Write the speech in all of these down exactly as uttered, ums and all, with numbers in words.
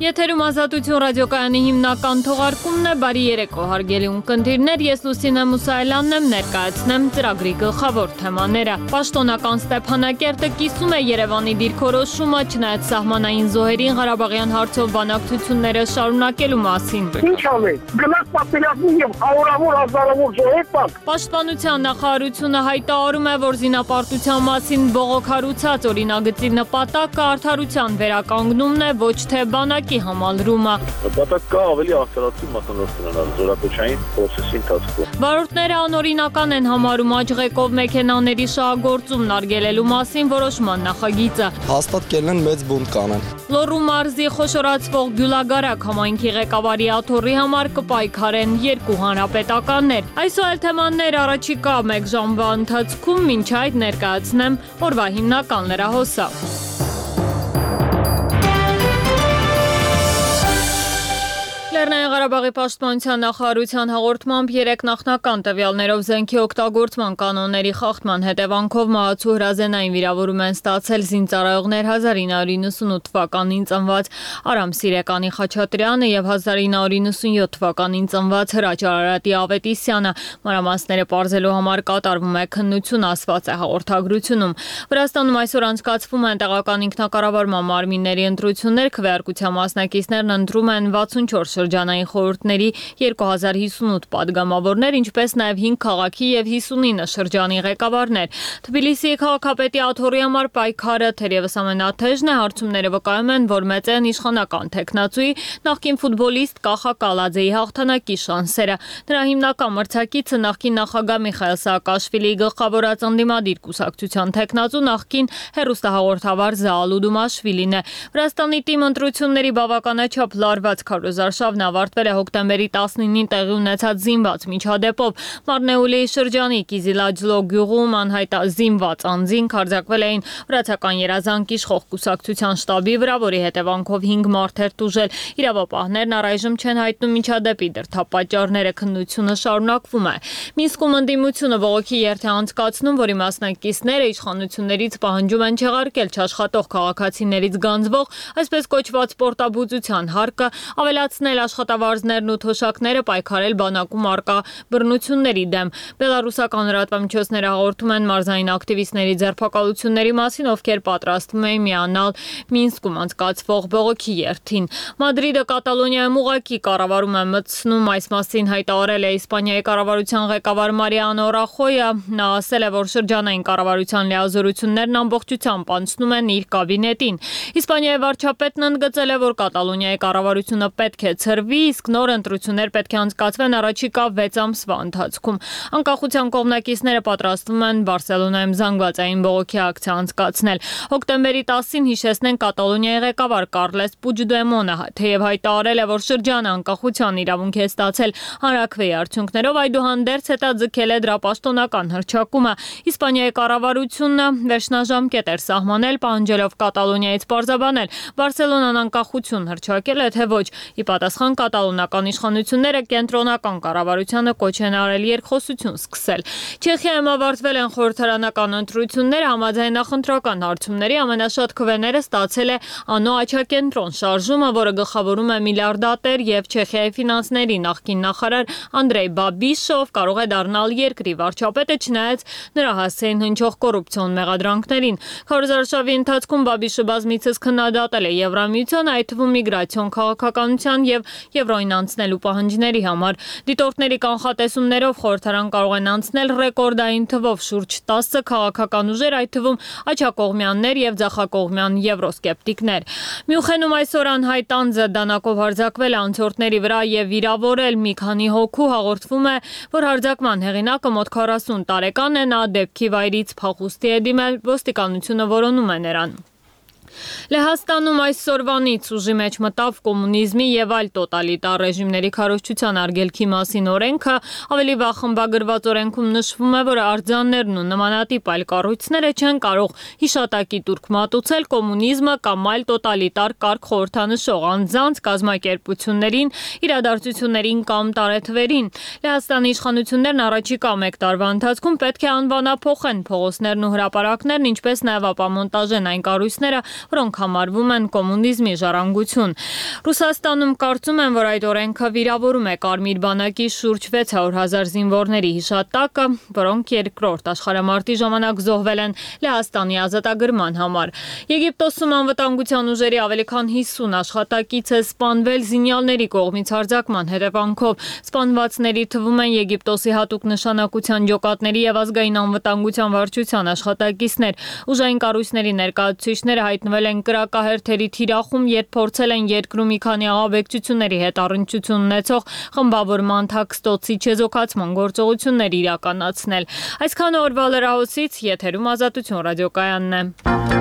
Եթերում Ազատություն ռադիոկայանի հիմնական թողարկումն է, բարի երեկո հարգելի ունկնդիրներ, ես Լուսինե Մուսայելյանն եմ, ներկայացնեմ ծրագրի գլխավոր թեմաները։ Պաշտոնական Ստեփանակերտը կիսում է Երևանի դիրքորոշումը, չնայած սահմանային զոհերին Ղարաբաղյան հարցով բանակցությունները շարունակելու մասին։ Ինչ անենք, գնաց պատերազմի և հարյուրավոր հազարավոր զոհեր տակ։ Պաշտպանության նախարարությունը հայտարարում է, որ զինապարտության մասին բողոքարուցած օրինագծի նպատակը արդարության վերականգնումն է, ոչ թե բանակի համալրումը։ Նպատակ կա ավելի արդարացում մասնավորությունանալ զորակոչային պրոցեսի ընթացքում։ Վարորդները անօրինական են համարում աջղեկով մեքենաների շահագործումն արգելելու մասին որոշման նախագիծը։ Հաստատ կելնեն մեծ բունտ կանեն։ Լոռու մարզի խոշորացվող Գյուլագարակ համայնքի ղեկավարի աթոռի համար կպայքարեն երկու հանրապետականներ։ Այսօր այլ թեմաներ առաջիկա մեկ ժամվա ընթացքում, մինչ այդ ներկայացնեմ օրվա հիմնական լրահոսը։ Լեռնային Ղարաբաղի պաշտպանության նախարարության հաղորդմամբ երեք նախնական տվյալներով զենքի օգտագործման կանոնների խախտման հետևանքով մահացու հրազենային վիրավորում են ստացել զինծառայողներ հազար ինը հարյուր իննսունութ թվականին ծնված Արամ Սիրեկանի Խաչատրյանը եւ հազար ինը հարյուր իննսունյոթ թվականին ծնված Հրաչ Արարատի Ավետիսյանը։ Մանրամասները պարզելու համար կատարվում է քննություն, ասված է հաղորդագրությունում։ Վրաստանում այսօր անցկացվում են տեղական ինքնակառավարման մարմինների ընտրություններ, քվեարկության մասնակիցներն ընտրում են վաթսունչորս շրջանային խորհուրդների երկու հազար հիսունութ падգամավորներ, ինչպես նաև հինգ քաղաքի եւ հիսունինը շրջանի ղեկավարներ։ Թբիլիսիի քաղաքապետի աթոռի համար պայքարը թերևս ամենաթեժն է, հարցումները վկայում են, որ մեծ են իշխանական տեխնացուի նախկին ֆուտբոլիստ Կախա Կալաձեի հաղթանակի շանսերը։ Նրա հիմնական մրցակիցը նախկին նախագահ Միխայիլ Սաակաշվիլիի գլխավորած ընդդիմադիր կուսակցության տեխնացու նախկին հեռուստահաղորդավար Զաալ Ուդումաշվիլին է։ Վրաստանի թիմ ընտրությունների բավականաչափ լարված քարոզարշավն ավարտվել է հոկտեմբերի տասնինին տեղի ունեցած զինված միջադեպով։ Մարնեուլիի շրջանի Կիզիլաջլո գյուղում անհայտազինված անձինք հարձակվել էին վրացական երազանք իշխող կուսակցության շտաբի վրա, որի հետևանքով հինգ մարդ էր տուժել։ Իրավապահներն առայժմ չեն հայտնում միջադեպի դրդապատճառները, քննությունը շարունակվում է։ Մինսկում ընդդիմությունը բողոքի երթ է անցկացնում, որի մասնակիցները իշխանություններից պահանջում են չեղարկել չաշխատող քաղաքացիներից գանձվող, այսպես կոչված պորտաբուծության հարկը, ավելացնել աշխատավարձներն ու թոշակները, պայքարել բանակում առկա բռնությունների դեմ։ Բելարուսական լրատվամիջոցները հաղորդում են մարզային ակտիվիստների ձերբակալությունների մասին, ովքեր պատրաստվում էին միանալ Մինսկում անցկացվող բողոքի երթին։ Մադրիդը Կատալոնիայում ուղղակի կառավարում է մտցնում, այս մասին հայտարարել է Իսպանիայի կառավարության ղեկավար Մարիանո Ռախոյը։ Նա ասել է, որ շրջանային կառավարության լիազորություններն ամբողջությամբ անցնում են իր կաբինետին։ Իսպանիայի վարչապետն ընդգծել է, որ Կատալոնիայի կառավարությունը պետք է ցրվի, իսկ նոր ընտրություններ պետք է անցկացվեն առաջիկա վեց ամսվա ընթացքում։ Անկախության կողմնակիցները պատրաստվում են Բարսելոնայում զանգվածային բողոքի ակցիա անցկացնել։ Հոկտեմբերի տասին հիշեցնեն Կատալոնիայի ղեկավար Կարլես Պուջդեմոնը, թեև հայտարարել է, որ շրջանը անկախության իրավունք է ստացել հանրաքվեի արդյունքներով, այդուհանդերձ հետաձգել է դրա պաշտոնական հռչակումը։ Իսպանիայի կառավարությունը վերջնաժամկետ էր սահմանել, պահանջելով Կատալոնիայից պարզաբանել Բարսելոնան անկախություն հռչակել է, թե ոչ։ Ի պատասխան կատալոնական իշխանությունները կենտրոնական կառավարությանը կոչ են արել երկխոսություն սկսել։ Չեխիայում ավարտվել են խորհրդարանական ընտրությունները, համաձայն նախընտրական հարցումների ամենաշատ քվեները ստացել է Անո Աչակենտրոն շարժումը, որը գլխավորում է միլիարդատեր եւ Չեխիայի ֆինանսների նախկին նախարար Անդրեյ Բաբիշը, ով կարող է դառնալ երկրի վարչապետը, չնայած նրա հասցեին հնչող կոռուպցիոն մեղադրանքներին։ Քարոզարշավի ընթացքում Բաբիշը բազմիցս քննադատել է Եվրամիության, այդ թվում միգրացիոն քաղաքականության եւ Եվրոյին անցնելու պահանջների համար։ Դիտորդների կանխատեսումներով խորհրդարան կարող են անցնել ռեկորդային թվով շուրջ տասը քաղաքական ուժեր, այդ թվում աջակողմյաններ եւ ձախակողմյան եվրոսկեպտիկներ։ Մյունխենում այսօր անհայտ անձը դանակով հարձակվել է անցորդների վրա եւ վիրավորել մի քանի հոգու, հաղորդվում է, որ հարձակման հեղինակը մոտ քառասուն տարեկան է, նա դեպքի վայրից փախուստի է դիմել, ոստիկանությունը որոնում է նրան։ Լեհաստանում այսօրվանից ուժի մեջ մտավ կոմունիզմի եւ այլ տոտալիտար ռեժիմների քարոզչության արգելքի մասին օրենքը, ավելի վաղ խմբագրված օրենքում նշվում է, որ արձաններն ու նմանատիպ այլ կառույցները չեն կարող հիշատակի տուրք մատուցել կոմունիզմը կամ այլ տոտալիտար կարգ խորհրդանշող անձանց, կազմակերպություններին, իրադարձություններին կամ տարեթվերին։ Լեհաստանի իշխանություններն առաջիկա մեկ տարվա ընթացքում պետք է անվանափոխեն փողոցներն ու հրապարակներն, ինչպես նաեւ ապամոնտաժեն այն կառույցները, որոնք դրանք համարվում են կոմունիզմի ժառանգություն։ Ռուսաստանում կարծում են, որ այդ օրենքը վիրավորում է Կարմիր բանակի շուրջ վեց հարյուր հազար զինվորների հիշատակը, որոնք երկրորդ աշխարհամարտի ժամանակ զոհվել են Լեհաստանի ազատագրման համար։ Եգիպտոսում անվտանգության ուժերի ավելի քան հիսուն աշխատակից է սպանվել զինյալների կողմից հարձակման հետևանքով։ Սպանվածների թվում են Եգիպտոսի հատուկ նշանակության ջոկատների եւ ազգային անվտանգության վարչության աշխատակիցներ։ Ուժային կառույցների ներկայացուցիչները հայտնվել են կրակահերթերի թիրախում, երբ փորձել են երկրում մի քանի աղաբեկչությունների հետ առնչություն ունեցող խմբավորման թաքստոցի չեզոքացման գործողություններ իրականացնել։ Այսքան օրվա լրահոսից եթերում Ազատություն ռադիոկայանն է։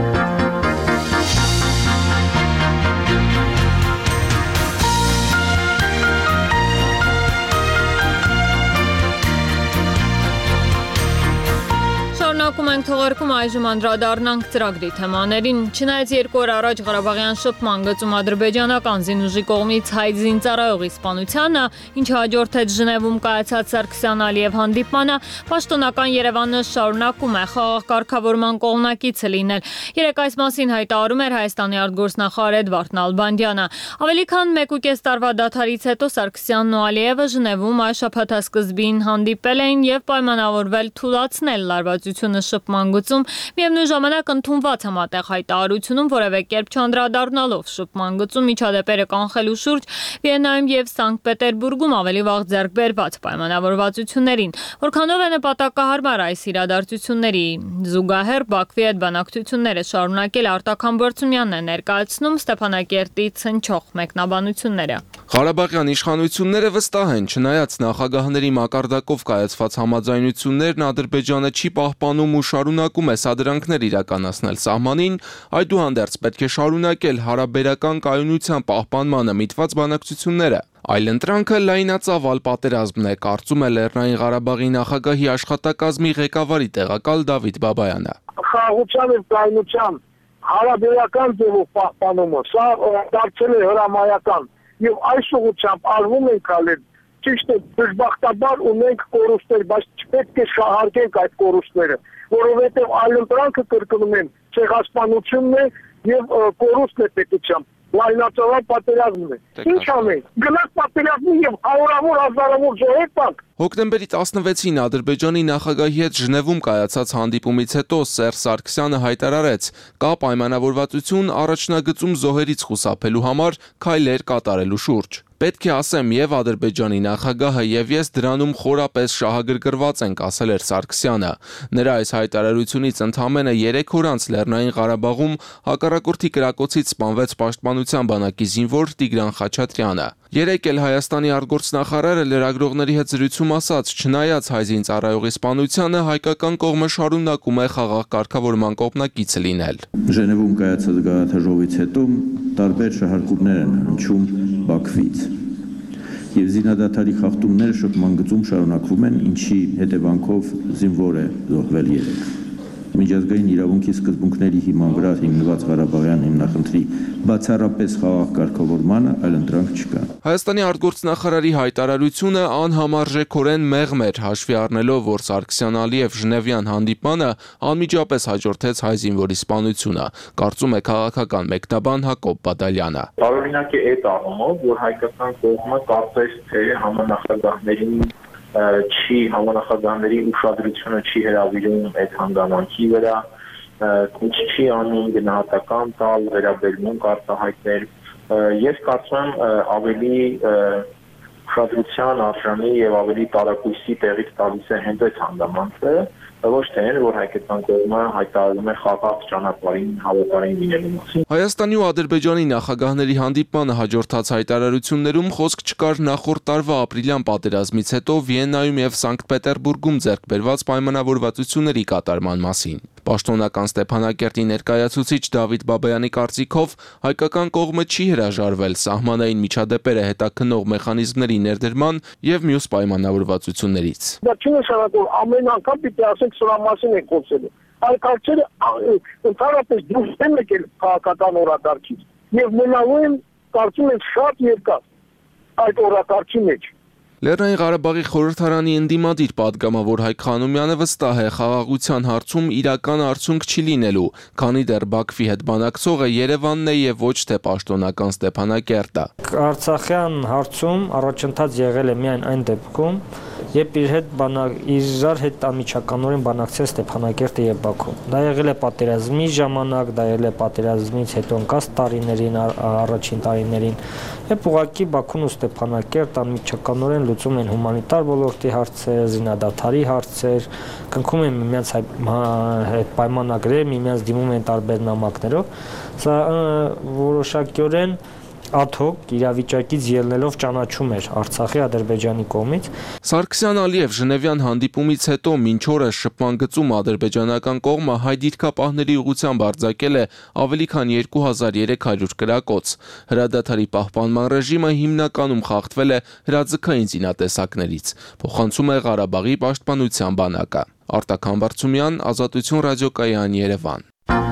Շարունակում ենք թողարկում, այժմ անդրադառնանք ծրագրի թեմաներին։ Չնայած երկու օր առաջ Ղարաբաղյան շփման գծում ադրբեջանական զինուժի կողմից հայ զինծառայողի սպանությանը, ինչը հաջորդեց Ժնևում կայացած Սարգսյան-Ալիև հանդիպմանը, պաշտոնական Երևանը շարունակում է խաղաղ կարգավորման կողմնակիցը լինել։ Երեկ այս մասին հայտարարում էր Հայաստանի արտգործնախարար Էդվարդ Նալբանդյանը։ Ավելի քան մեկ ու կես տարվա դադարից հետո Սարգսյանն ու Ալիևը Ժնևում այս շաբաթասկզբին հանդիպել էին եւ պայմանավորվել թույլատրել լարվածությունը շփման գծում, միևնույն ժամանակ ընդունված համատեղ հայտարարությունում որևէ կերպ չանդրադառնալով շփման գծում միջադեպերը կանխելու շուրջ Վիեննայում եւ Սանկտ Պետերբուրգում ավելի վաղ ձեռք բերված պայմանավորվածություններին, որքանով է նպատակահարմար այս իրադարձությունների զուգահեռ Բաքվի հետ բանակցությունները շարունակել Արտակ Համբարձումյանն է ներկայացնում Ստեփանակերտից հնչող մեկնաբանությունները։ Ղարաբաղյան իշխանությունները վստահ են, չնայած նախագահների մակարդակով կայացված համաձայնություններն Ադրբեջանը չի պահպանում ու շարունակում է սադրանքներ իրականացնել սահմանին, այդուհանդերձ պետք է շարունակել հարաբերական կայունության պահպանմանը միտված բանակցությունները։ Այլընտրանքը լայնածավալ պատերազմն է, կարծում է Լեռնային Ղարաբաղի նախագահի աշխատակազմի ղեկավարի տեղակալ Դավիթ Բաբայանը։ Խաղաղության եւ կայունության հարաբերական ձևով պահպանումը, սա դարձել է հրամայական եւ այս ուղղությամբ արվում են քայլեր։ Ճիշտ է, դժբախտաբար ունենք կորուստներ, բայց չպետք է շահարկենք այդ կորուստները, որովհետեւ այլընտրանքը կրկնում եմ, ցեղասպանությունն է եւ կորուստն է պետությամբ։ Լայնածավալ պատերազմն է։ Ինչ անենք։ Գնանք պատերազմի եւ հարյուրավոր հազարավոր զոհեր տանք։ Հոկտեմբերի տասնվեցին Ադրբեջանի նախագահի հետ Ժնևում կայացած հանդիպումից հետո Սերժ Սարգսյանը հայտարարեց, կա պայմանավորվածություն առաջնագծում զոհերից խուսափելու համար քայլեր կատարելու շուրջ։ Պետք է ասեմ, եւ Ադրբեջանի նախագահը եւ ես դրանում խորապես շահագրգռված ենք, ասել էր Սարգսյանը։ Նրա այս հայտարարությունից ընդամենը երեք օր անց Լեռնային Ղարաբաղում հակառակորդի կրակոցից սպանվեց պաշտպանության բանակի զինվոր Տիգրան Խաչատրյանը։ Երեկ էլ Հայաստանի արտգործնախարարը լրագրողների հետ զրույցում ասաց, չնայած հայ զինծառայողի սպանությանը, հայկական կողմը շարունակում է խաղաղ կարգավորման կողմնակիցը լինել։ Ժնևում կայացած գաղափարժողովից հետո տարբեր շահարկումներ են հնչում Բաքվից։ Եվ զինադադարի խախտումները շփման գծում շարունակվում են, ինչի հետևանքով զինվոր է զոհվել երեկ։ Միջազգային իրավունքի սկզբունքների հիման վրա հիմնված Ղարաբաղյան հիմնախնդրի բացառապես խաղաղ կարգավորմանը այլընտրանք չկա։ Հայաստանի արտգործնախարարի հայտարարությունը անհամարժեքորեն մեղմ էր, հաշվի առնելով, որ Սարգսյան-Ալիև Ժնևյան հանդիպմանը անմիջապես հաջորդեց հայ զինվորի սպանությունը, կարծում է քաղաքական մեկնաբան Հակոբ Բադալյանը։ Տարօրինակ է այդ առումով, որ հայկական կողմը կարծես թե համանախագահներին չի համանախագահների ուշադրությունը չի հրավիրում այդ հանգամանքի վրա, ինչ չի անում գնահատական տալ, վերաբերմունք արտահայտել։ Ես կարծում եմ ավելի ուշադրության արժանի եւ ավելի տարակույսի տեղից տալիս է հենց այդ հանգամանքը, ոչ թե այն, որ հայկական կողմը հայտարարում է խաղաղ ճանապարհին հավատարիմ լինելու մասին։ Հայաստանի ու Ադրբեջանի նախագահների հանդիպմանը հաջորդած հայտարարություններում խոսք չկար նախորդ տարվա ապրիլյան պատերազմից հետո Վիեննայում եւ Սանկտ Պետերբուրգում ձեռք բերված պայմանավորվածությունների կատարման մասին։ Պաշտոնական Ստեփանակերտի ներկայացուցիչ Դավիթ Բաբայանի կարծիքով հայկական կողմը չի հրաժարվել սահմանային միջադեպերը հետաքննող մեխանիզմների ներդրման եւ մյուս պայմանավորվածություններից։ Դա չի նշանակում ամեն անգամ պիտի ասենք սրա մասին է խոսելու։ Այդ հարցերը ընդհանրապես դուրս են եկել քաղաքական օրակարգից եւ մնալու են կարծում եմ շատ երկար այդ օրակարգի մեջ։ Լեռնային Ղարաբաղի խորհրդարանի ընդդիմադիր պատգամավոր Հայկ Խանոմյանը վստահ է, խաղաղության հարցում իրական արդյունք չի լինելու, քանի դեռ Բաքվի հետ բանակցողը Երևանն է եւ ոչ թե պաշտոնական Ստեփանակերտը։ Արցախյան հարցում առաջընթաց եղել է միայն այն դեպքում, երբ իր հետ բանակ իրար հետ անմիջականորեն բանակցել Ստեփանակերտը եւ Բաքուն։ Դա եղել է պատերազմի ժամանակ, դա եղել է պատերազմից հետո ընկած տարիներին, առաջին տարիներին, եւ ուղղակի Բաքուն ու Ստեփանակերտ անմիջականորեն լուծում են հումանիտար ոլորտի հարցեր, զինադադարի հարցեր, կնքում են միմյանց հետ պայմանագրեր, միմյանց դիմում են տարբեր նամակներով։ Սա որոշակիորեն ad-hoc իրավիճակից ելնելով ճանաչում էր Արցախի Ադրբեջանի կողմից։ Սարգսյան-Ալիև Ժնևյան հանդիպումից հետո մինչ օրս շփման գծում ադրբեջանական կողմը հայ դիրքապահների ուղղությամբ արձակել է ավելի քան երկու հազար երեք հարյուր կրակոց։ Հրադադարի պահպանման ռեժիմը հիմնականում խախտվել է հրաձգային զինատեսակներից, փոխանցում է Ղարաբաղի պաշտպանության բանակը։ Արտակ Համբարձումյան, Ազատություն ռադիոկայան, Երևան։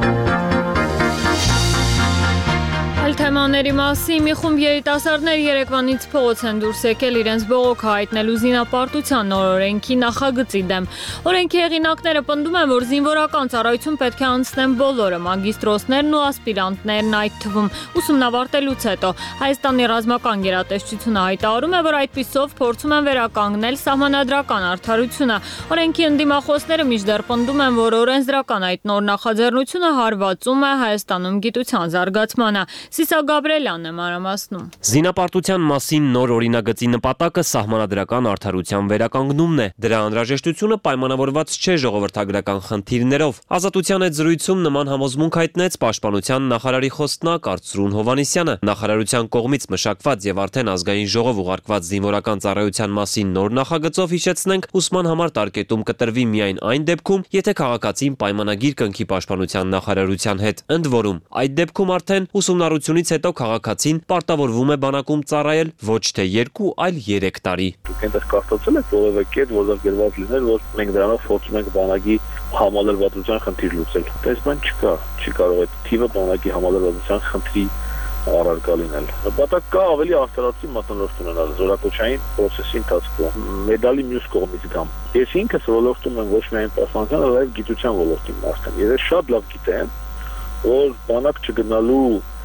Թեմաների մասին մի խումբ երիտասարդներ Երևանից փողոց են դուրս եկել իրենց բողոքը հայտնելու զինապարտության նոր օրենքի նախագծի դեմ։ Օրենքի հեղինակները պնդում են, որ զինվորական ծառայություն պետք է անցնեն բոլորը, մագիստրոսներն ու ասպիրանտներն այդ թվում, ուսումնավարտելուց հետո։ Հայաստանի ռազմական գերատեսչությունը հայտարարում է, որ այդպիսով փորձում են վերականգնել սահմանադրական արդարությունը։ Օրենքի ընդդիմախոսները մինչդեռ պնդում են, որ օրենսդրական այդ նոր նախաձեռնությունը հարվածում է Հայաստանում գիտության զարգացմանը։ Սիսա Գաբրելյանն է մանրամասնում։ Զինապարտության մասին նոր օրինագծի նպատակը սահմանադրական արդարության վերականգնումն է։ Դրա անհրաժեշտությունը պայմանավորված չէ ժողովրդագրական խնդիրներով։ Ազատության հետ զրույցում նման համոզմունք հայտնեց Պաշտպանության նախարարի խոսնակ Արծրուն Հովհաննիսյանը։ Նախարարության կողմից մշակված եւ արդեն ազգային ժողով ուղարկված զինվորական ծառայության մասին նոր նախագծով հիշեցնենք, ուսման համար տարկետում կտրվի միայն այն դեպքում, եթե քաղաքացին պայմանագիր կնքի Պաշտպանության նախարարության հետ։ Ընդ որում, այդ դեպքում արդեն ուսումնառությունից հետո քաղաքացին պարտավորվում է բանակում ծառայել ոչ թե երկու, այլ երեք տարի։ Դուք այնտեղ կարծացել եք որևէ կետ, որտեղ գրված լիներ, որ մենք դրանով փորձում ենք բանակի համալրվածության խնդիր լուծել։ Այս բան չկա, չի կարող այդ թիվը բանակի համալրվածության խնդրի առարկա լինել։ Նպատակ կա ավելի արդարացի մթնոլորտ ունենալ զորակոչային process-ի ընթացքում։ Մեդալի մյուս կողմից դամ։ Ես ինքս ոլորտում եմ ոչ միայն պաշտպանության, այլ գիտության ոլորտին արդեն։ Ես շատ լավ գիտեմ, որ բանակ չգնալու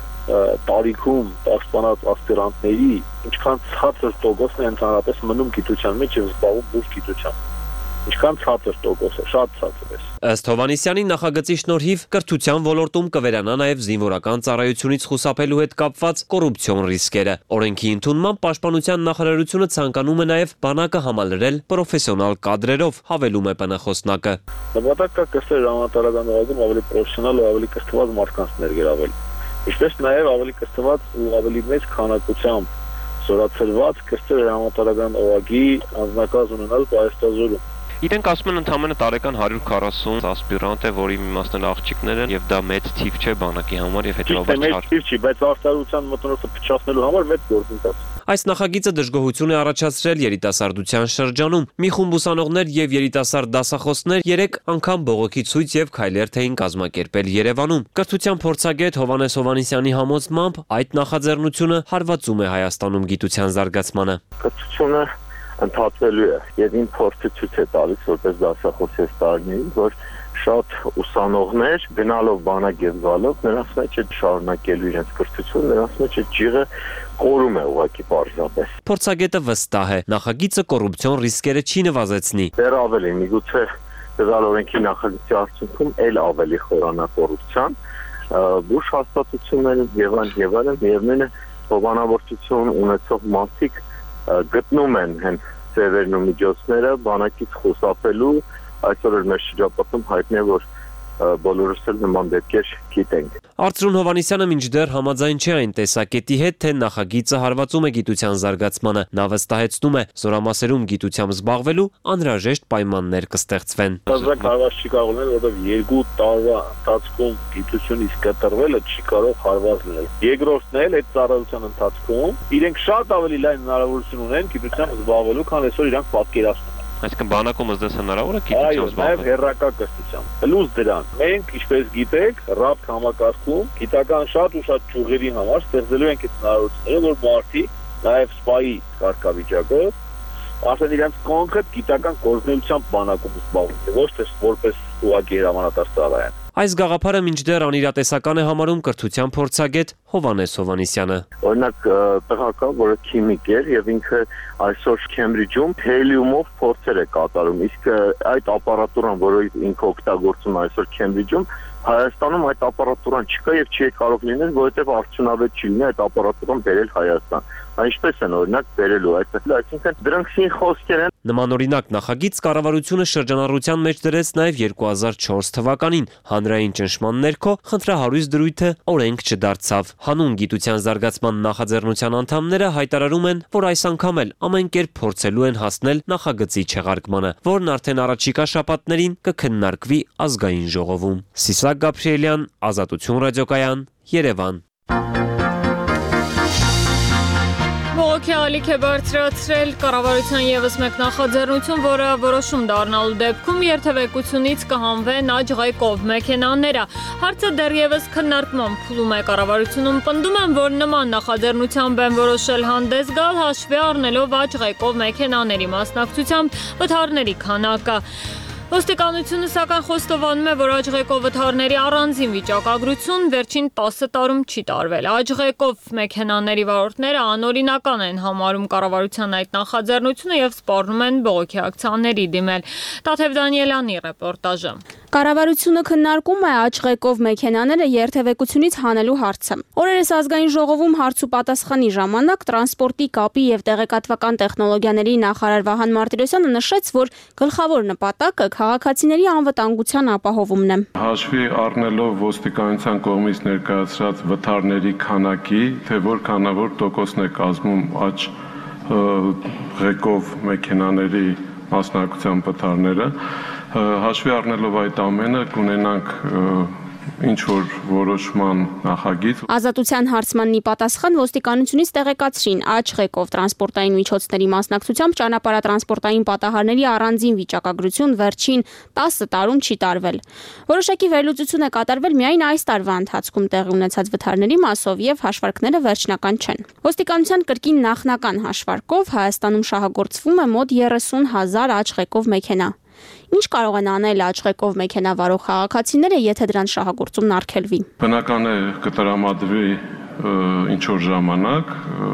տարիքում պաշտպանած ասպիրանտների ինչքան ցածր տոկոսն է ընդհանրապես մնում գիտության մեջ եւ զբաղվում բուժ գիտությամբ։ Ինչքան ցածր տոկոսը, շատ ցածր է։ Ըստ Հովհաննիսյանի նախագծի շնորհիվ կրթության ոլորտում կվերանա նաև զինվորական ծառայությունից խուսափելու հետ կապված կոռուպցիոն ռիսկերը։ Օրենքի ընդունմամբ Պաշտպանության նախարարությունը ցանկանում է նաև բանակը համալրել պրոֆեսիոնալ կադրերով, հավելում է ՊՆԽ-խոսնակը։ Նպատակը կստեր համատարական նվազում ավելի պրոֆեսիոնալ ու ավելի կրթված մարդկանց ներգրավել։ Ինչպես նաև ավելի կրթված ու ավելի մեծ քանակությամբ զորացրված կստեր համատարական օղակի անձնակազմ ունենալ Պայեստազորում։ Իրենք ասում են ընդամենը տարեկան հարյուր քառասուն ասպիրանտ է, որի մի մասն էլ աղջիկներ են, եւ դա մեծ թիվ չէ բանակի համար եւ հետեւաբար մեծ թիվ չի, բայց արդարության մթնոլորտը փչացնելու համար մեծ գործընթաց։ Այս նախագիծը դժգոհություն է առաջացրել երիտասարդության շրջանում։ Մի խումբ ուսանողներ եւ երիտասարդ դասախոսներ երեք անգամ բողոքի ցույց եւ քայլերթ էին կազմակերպել Երևանում։ Կրթության փորձագետ Հովհաննես Հովհաննիսյանի համոզմամբ այդ նախաձեռնությունը հարվածում է Հայաստանում գիտության զարգացմանը։ Կրթությունը ընդհատվելու է եւ ին փորձը ցույց է տալիս որպես դասախոս այս տարիներին, որ շատ ուսանողներ գնալով բանակ եւ գալով նրանց մեջ է շարունակելու իրենց կրթությունը, նրանց մեջ է ջիղը կորում է ուղղակի պարզապես։ Փորձագետը վստահ է, նախագիծը կոռուպցիոն ռիսկերը չի նվազեցնի։ Դեռ ավելի, միգուցե դրալ օրենքի նախագծի արդյունքում ել ավելի խորանա կոռուպցիան, բուժ հաստատությունները եւ այլն եւ այլն, միևնույն է հովանավորություն ունեցող մարդիկ գտնում են հենց ծևերն ու միջոցները բանակից խուսափելու, այսօր էլ մեր շրջապատում հայտնի է, որ բոլորս էլ նման դեպքեր գիտենք։ Արծրուն Հովհաննիսյանը մինչդեռ համաձայն չէ այն տեսակետի հետ, թե նախագիծը հարվածում է գիտության զարգացմանը։ Նա վստահեցնում է, զորամասերում գիտությամբ զբաղվելու անհրաժեշտ պայմաններ կստեղծվեն։ Բազակ հարված չի կարող լինել, որովհետև երկու տարվա ընթացքում գիտությունից կտրվելը չի կարող հարված լինել։ Երկրորդն էլ այդ ծառայության ընթացքում իրենք շատ ավելի լայն հնարավորություն ունեն գիտությամբ զբաղվելու, քան այսօր իրանք պատկերացնում են։ Այսինքն բանակում ըստ հնարավոր է գիտությամբ զբաղվել։ Այո, նաև հերրակա կրթությամբ։ Պլյուս դրան, մենք ինչպես գիտեք, ռապ համակարգում գիտական շատ ու շատ ճյուղերի համար ստեղծելու ենք այդ հնարավորությունները, որ մարդիկ նաև սպայի կարգավիճակով արդեն իրենց կոնկրետ գիտական գործունեությամբ բանակում զբաղվում են, ոչ թե որպես ուղղակի հրամանատար ծառայեն։ Այս գաղափարը մինչդեռ անիրատեսական է համարում կրթության փորձագետ Հովհաննես Հովհաննիսյանը։ Օրինակ տղա կա, որը քիմիկ էր եւ ինքը այսօր Քեմբրիջում հելիումով փորձեր է կատարում, իսկ այդ ապարատուրան, որը ինքը օգտագործում է այսօր Քեմբրիջում, Հայաստանում այդ ապարատուրան չկա եւ չի կարող լինել, որովհետեւ արդյունավետ չի լինի այդ ապարատուրան բերել Հայաստան։ Ինչպես են օրինակ բերելու այդ, այսինքն դրանք սին խոսքեր են։ Նմանօրինակ նախագիծ կառավարությունը շրջանառության մեջ դրեց նաև երկու հազար չորս թվականին։ Հանրային ճնշման ներքո խնդրահարույց դրույթը օրենք չդարձավ։ Հանուն գիտության զարգացման նախաձեռնության անդամները հայտարարում են, որ այս անգամ էլ ամեն կերպ փորձելու են հասնել նախագծի չեղարկմանը, որն արդեն առաջիկա շաբաթներին կքննարկվի ազգային ժողովում։ Սիսակ Գաբրիելյան, Ազատություն ռադիոկայան, Երևան։ Բողոքի ալիք է բարձրացրել կառավարության ևս մեկ նախաձեռնություն, որը որոշում դառնալու դեպքում երթևեկությունից կհանվեն աճղայկով մեքենաները։ Հարցը դեռևս քննարկման փուլում է։ Կառավարությունում պնդում են, որ նման նախաձեռնությամբ են որոշել հանդես գալ հաշվի առնելով աճղայկով մեքենաների մասնակցությամբ վթարների քանակը։ Ոստիկանությունը սակայն խոստովանում է, որ աճղեկով վթարների առանձին վիճակագրություն վերջին տասը տարում չի տարվել։ Աճղեկով մեքենաների վարորդները անօրինական են համարում կառավարության այդ նախաձեռնությունը եւ սպառնում են բողոքի ակցիաների դիմել։ Տաթև Դանիելյանի ռեպորտաժը։ Կառավարությունը քննարկում է աճղեկով մեքենաները երթևեկությունից հանելու հարցը։ Օրերս ազգային ժողովում հարց ու պատասխանի ժամանակ տրանսպորտի, կապի եւ տեղեկատվական տեխնոլոգիաների նախարար Վահան Մարտիրոսյանը նշեց, որ գլխավոր նպատակը քաղաքացիների անվտանգության ապահովումն է։ Հաշվի առնելով ոստիկանության կողմից ներկայացրած վթարների քանակի, թե որքանավոր տոկոսն է կազմում աճղեկով մեքենաների մասնակցության վթարները, հաշվի առնելով այդ ամենը կունենանք ինչ որ որոշման նախագիծ։ Ազատության հարցմանի պատասխան ոստիկանությունից տեղեկացրին աճղեկով տրանսպորտային միջոցների մասնակցությամբ ճանապարհատրանսպորտային պատահարների առանձին վիճակագրություն վերջին տասը տարում չի տարվել։ Որոշակի վերլուծություն է կատարվել միայն այս տարվա ընթացքում տեղի ունեցած վթարների մասով եւ հաշվարկները վերջնական չեն։ Ոստիկանության կրկին նախնական հաշվարկով Հայաստանում շահագործվում է մոտ երեսուն հազար աճղեկով մեքենա։ Ինչ կարող են անել աճղեկով մեքենա վարող քաղաքացիները, եթե դրան շահագործումն արգելվի։ Բնական է կտրամադրվի ինչ որ ժամանակ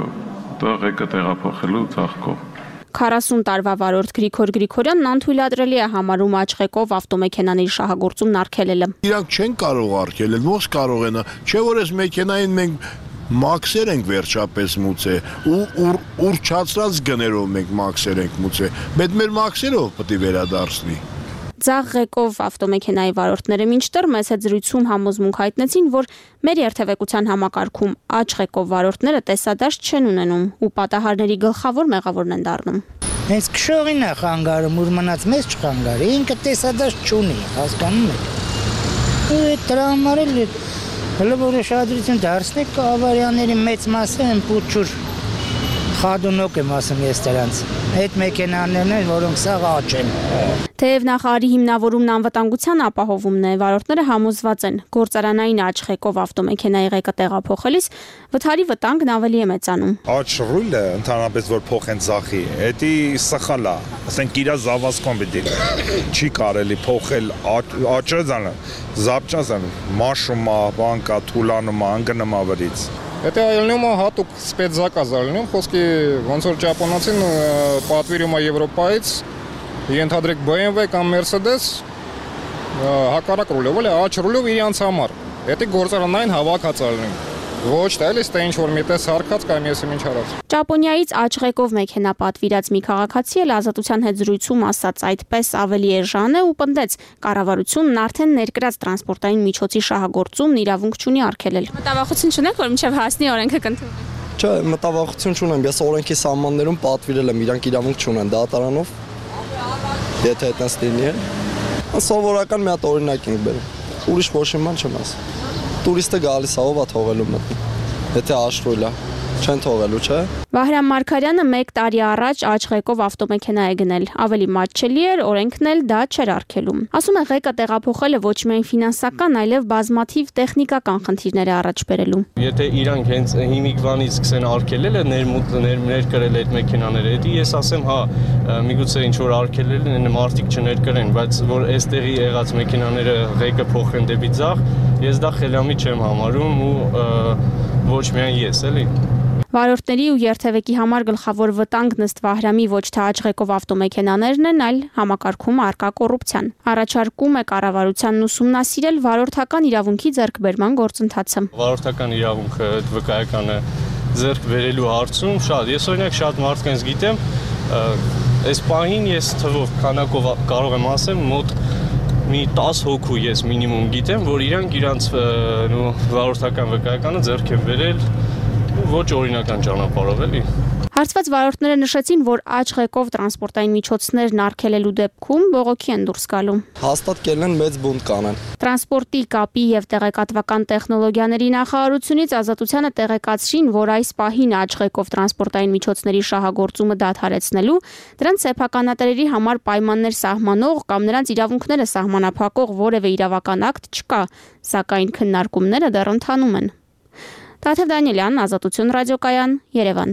ղեկը տեղափոխելու ծաղկով։ քառասուն տարվա վարորդ Գրիգոր Գրիգորյանն անթույլատրելի է համարում աճղեկով ավտոմեքենաների շահագործումն արգելելը։ Իրանք չեն կարող արգելել, ո՞ց կարող են, չէ՞ որ այս մեքենային մենք մաքսեր ենք վերջապես մուծե ու ուրճացած գներով մենք մաքսեր ենք մուծե, բայց մեր մաքսերով պետք է վերադարձնի։ Ձախ ղեկով ավտոմեքենայի վարորդները մինչդեռ մեծ զրույցում համոզմունք հայտնեցին, որ մեր երթևեկության համակարգում աճղեկով վարորդները տեսադաշտ չեն ունենում ու պատահարների գլխավոր մեղավորն են դառնում։ Հենց քշողին է խանգարում, ուր մնաց մեզ չխանգարի, ինքը տեսադաշտ չունի, հասկանում եք։ Ու այդ դրա համար էլ հələ որ ուշադրություն դարձնեք ավարիաների մեծ մասը են փուչուր խադունոկ եմ ասում ես դրանց։ Այդ մեքենաներն են, որոնք սաղ աճ են։ Թեև նախարարի հիմնավորումն անվտանգության ապահովումն է, վարորդները համոզված են, գործարանային աճղեկով ավտոմեքենայի ղեկը տեղափոխելիս վթարի վտանգն ավելի է մեծանում։ Աճ ռուլը ընդհանրապես որ փոխեն ձախի, դա սխալ է, ասենք իր զավասկոն պիտի չի կարելի փոխել աճը զանը, զապճազան, մաշումա, բանկա, թուլանումա, անգնումա վրից։ Это ելնում է հատուկ սպեցզակազ ելնում, խոսքի ոնց որ ճապոնացին պատվիրում է Եվրոպայից, ենթադրեք B M W կամ Mercedes, հակառակ ռուլով, էլի աճ ռուլով իրանց համար։ Դա գործարանային հավաքած ելնում։ Ոչ թե էլի ստե ինչ որ միտես հարկած կամ եսի ինչ արած։ Ճապոնիայից աճղեկով մեքենա պատվիրած մի քաղաքացի էլ Ազատության հետ զրույցում ասաց այդպես ավելի էժան է ու պնդեց կառավարությունն արդեն ներկրած տրանսպորտային միջոցի շահագործումն իրավունք չունի արգելել։ Մտավախություն չունեք, որ մինչև հասնի օրենքը կընդունվի։ Չէ, մտավախություն չունեմ, ես օրենքի սահմաններում պատվիրել եմ, իրանք իրավունք չունեն դատարանով։ Եթե այդպես լինի, սովորական մի հատ օրինակ ենք բերում։ Ուրիշ ոչ մի բան չեմ ասում։ Տուրիստը գալիս է, ով է թողելու մտնում։ Եթե աշխույլ է, Չեն թողելու, չէ։ Վահրամ Մարգարյանը մեկ տարի առաջ աչղեկով ավտոմեքենա է գնել։ Ավելի մատչելի էր, օրենքն էլ դա չէր արգելում։ Ասում է ղեկը տեղափոխելը ոչ միայն ֆինանսական, այլև բազմաթիվ տեխնիկական խնդիրներ է առաջ բերելու։ Եթե իրանք հենց հիմիկվանից սկսեն արգելելը ներմուտ ներկրել այդ մեքենաները, դա ես ասեմ, հա, միգուցե ինչ որ արգելել են մարդիկ չներկրեն, բայց որ այստեղի եղած մեքենաները ղեկը փոխեն դեպի ձախ, ես դա խելամի չեմ համարում ու ոչ միայն ես, էլի։ Վարորդների ու երթևեկի համար գլխավոր վտանգն ըստ Վահրամի ոչ թե աչղեկով ավտոմեքենաներն են, այլ համակարգում առկա կոռուպցիան։ Առաջարկում է կառավարությանն ուսումնասիրել վարորդական իրավունքի ձեռքբերման գործընթացը։ Վարորդական իրավունքը վկայականը ձեռք բերելու հարցում շատ, ես օրինակ շատ մարդկանց գիտեմ, այս պահին ես թվով քանակով կարող եմ ասեմ մոտ մի տասը հոգու ես մինիմում գիտեմ, որ իրանք իրանց վարորդական վկայականը ձեռք են բերել ոչ օրինական ճանապարհով, էլի։ Հարցված վարորդները նշեցին, որ աչղեկով տրանսպորտային միջոցներն արգելելու դեպքում բողոքի են դուրս գալու։ Հաստատ կելեն մեծ բունտ կանեն։ Տրանսպորտի, կապի եւ տեղեկատվական տեխնոլոգիաների նախարարությունից Ազատությանը տեղեկացրին, որ այս պահին աչղեկով տրանսպորտային միջոցների շահագործումը դադարեցնելու, դրանց սեփականատերերի համար պայմաններ սահմանող կամ նրանց իրավունքները սահմանափակող որևէ իրավական ակտ չկա, սակայն քննարկումները դեռ ընթանում են։ Տաթև Դանիելյան, Ազատություն ռադիոկայան, Երևան։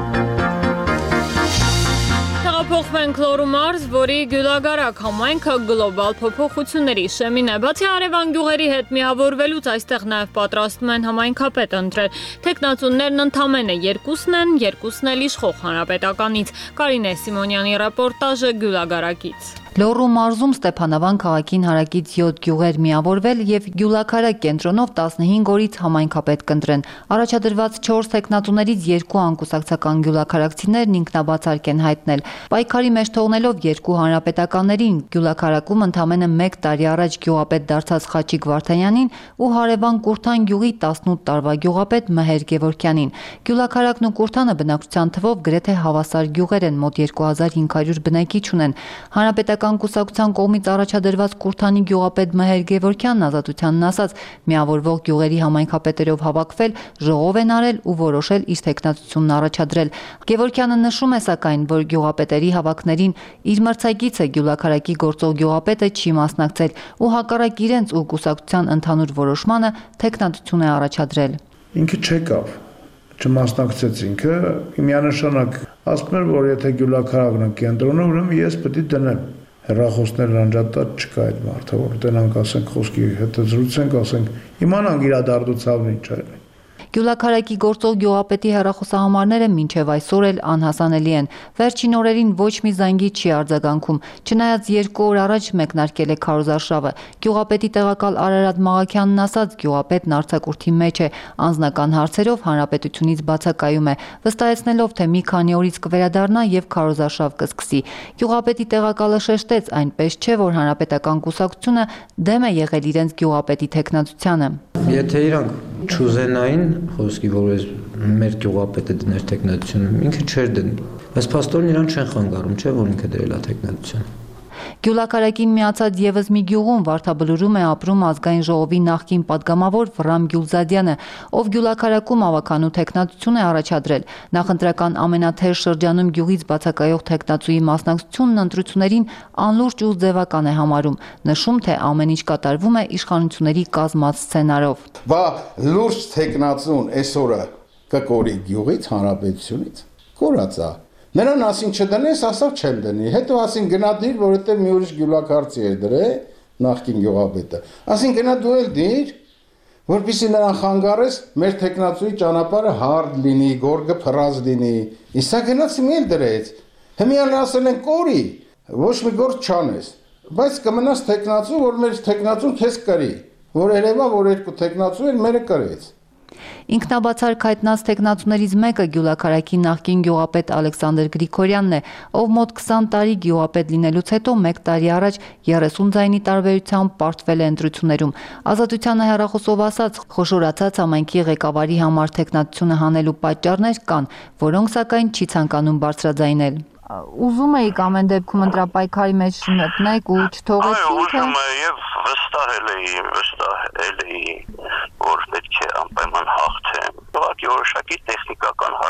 Տեղափոխվենք Լոռու մարզ, որի գյուլագարակ համայնքը գլոբալ փոփոխությունների շեմին է։ Բացի հարևան գյուղերի հետ միավորվելուց այստեղ նաև պատրաստում են համայնքապետ ընտրել։ Տեխնացուներն ընդամենը երկուսն են, երկուսն էլ իշխող հանրապետականից։ Կարինե Սիմոնյանի ռեպորտաժը գյուլագարակից։ Լոռու մարզում Ստեփանավան քաղաքին հարակից յոթ գյուղեր միավորվել եւ գյուլաքարակ կենտրոնով տասնհինգ օրից համայնքապետ կընտրեն։ Առաջադրված չորս տեխնատուներից երկու անկուսակցական գյուլաքարակցիներն ինքնաբացարկ են հայտնել։ Պայքարի մեջ թողնելով երկու հանրապետականներին գյուլաքարակում ընդամենը մեկ տարի առաջ գյուղապետ դարձած Խաչիկ Վարդանյանին ու հարևան Կուրթան գյուղի տասնութ տարվա գյուղապետ Մհեր Գևորգյանին։ Գյուլաքարակն ու Կուրթանը բնակչության թվով գրեթե հավասար գյուղեր են, մոտ երկու հազար հինգ հարյուր բնակիչ ունեն։ Հանրապետական կուսակցության կողմից առաջադրված Կուրթանի գյուղապետ Մհեր Գևորգյանն Ազատությանն ասաց, միավորվող գյուղերի համայնքապետերով հավաքվել, ժողով են արել ու որոշել իր տեխնացությունն առաջադրել։ Գևորգյանը նշում է սակայն, որ գյուղապետերի հավաքներին իր մրցակիցը գյուլաքարակի գործող գյուղապետը չի մասնակցել ու հակառակ իրենց ու կուսակցության ընդհանուր որոշմանը տեխնատություն է առաջադրել։ Ինքը չեկավ, չմասնակցեց ինքը, միանշանակ ասում էր, որ եթե գյուլաքարակն է կենտրոնը, ուրեմն ես պետք է դնեմ։ Հեռախոսներ անջատած չկա այդ մարդը, որ տենանք ասենք խոսքի հետ զրուցենք, ասենք իմանանք իրադարձությունն ինչ է։ Գյուլաքարակի գործող գյուղապետի հեռախոսահամարները մինչև այսօր էլ անհասանելի են։ Վերջին օրերին ոչ մի զանգի չի արձագանքում, չնայած երկու օր առաջ մեկնարկել է քարոզարշավը։ Գյուղապետի տեղակալ Արարատ Մաղաքյանն ասաց, գյուղապետն արձակուրդի մեջ է, անձնական հարցերով հանրապետությունից բացակայում է, վստահեցնելով, թե մի քանի օրից կվերադառնա եւ քարոզարշավ կսկսի։ Գյուղապետի տեղակալը շեշտեց, այնպես չէ, որ հանրապետական կուսակցությունը դեմ է եղել իրենց գյուղապետի տեխնացությանը։ Եթե իրանք չուզենային խոսքի, որ այս մեր գյուղապետը դներ տեխնատությունը, ինքը չէր դնի։ Բայց փաստորեն իրան չեն խանգարում, չէ՞ որ ինքը դրել է տեխնատությունը։ Գյուլաքարակին միացած եւս մի գյուղում Վարդաբլուրում է ապրում ազգային ժողովի նախկին падգամավոր Վռամ Գյուլզադյանը, ով գյուլաքարակում ավականու տեխնատություն է առաջադրել։ Նախընտրական ամենաթեժ շրջանում գյուղից բացակայող տեխնատուի մասնակցությունն ընտրություններին անլուրջ ու ձևական է համարում, նշում, թե ամեն ինչ կատարվում է իշխանությունների կազմած սցենարով։ Բա լուրջ տեխնատուն այսօրը կկորի գյուղից, հանրապետությունից, կորածա։ Նրան ասին չդնես, ասավ չեմ դնի, հետո ասին գնա դիր, որովհետև մի ուրիշ գյուլաքարցի էր դրել, նախկին գյուղապետը։ Ասին գնա դու էլ դիր, որպեսզի նրան խանգարես, մեր տեխնատուի ճանապարհը հարթ լինի, գորգը փռած լինի։ Իսա գնաց մի էլ դրեց։ Հիմա ասել են կորի, ոչ մի գործ չանես, բայց կմնաս տեխնատու, որ մեր տեխնատուն քեզ կրի, որ երևա, որ երկու տեխնատու էր, մերը կրեց։ Ինքնաբացարկ հայտնած տեխնատուներից մեկը գյուլաքարակի նախկին գյուղապետ Ալեքսանդր Գրիգորյանն է, ով մոտ քսան տարի գյուղապետ լինելուց հետո մեկ տարի առաջ երեսուն ձայնի տարբերությամբ պարտվել է ընտրություններում։ Ազատությանը հեռախոսով ասաց, խոշորացած համայնքի ղեկավարի համար տեխնատությունը հանելու պատճառներ կան, որոնք սակայն չի ցանկանում բարձրաձայնել։ Ուզում էիք ամեն դեպքում ընտրապայքարի մեջ մտնեք ու չթողեցիք, թե։ Ուզում եմ եւ վստահել էի, վստահել էի, որ պետք է անպայման հաղթեմ։ Ուղղակի որոշակի տեխնիկական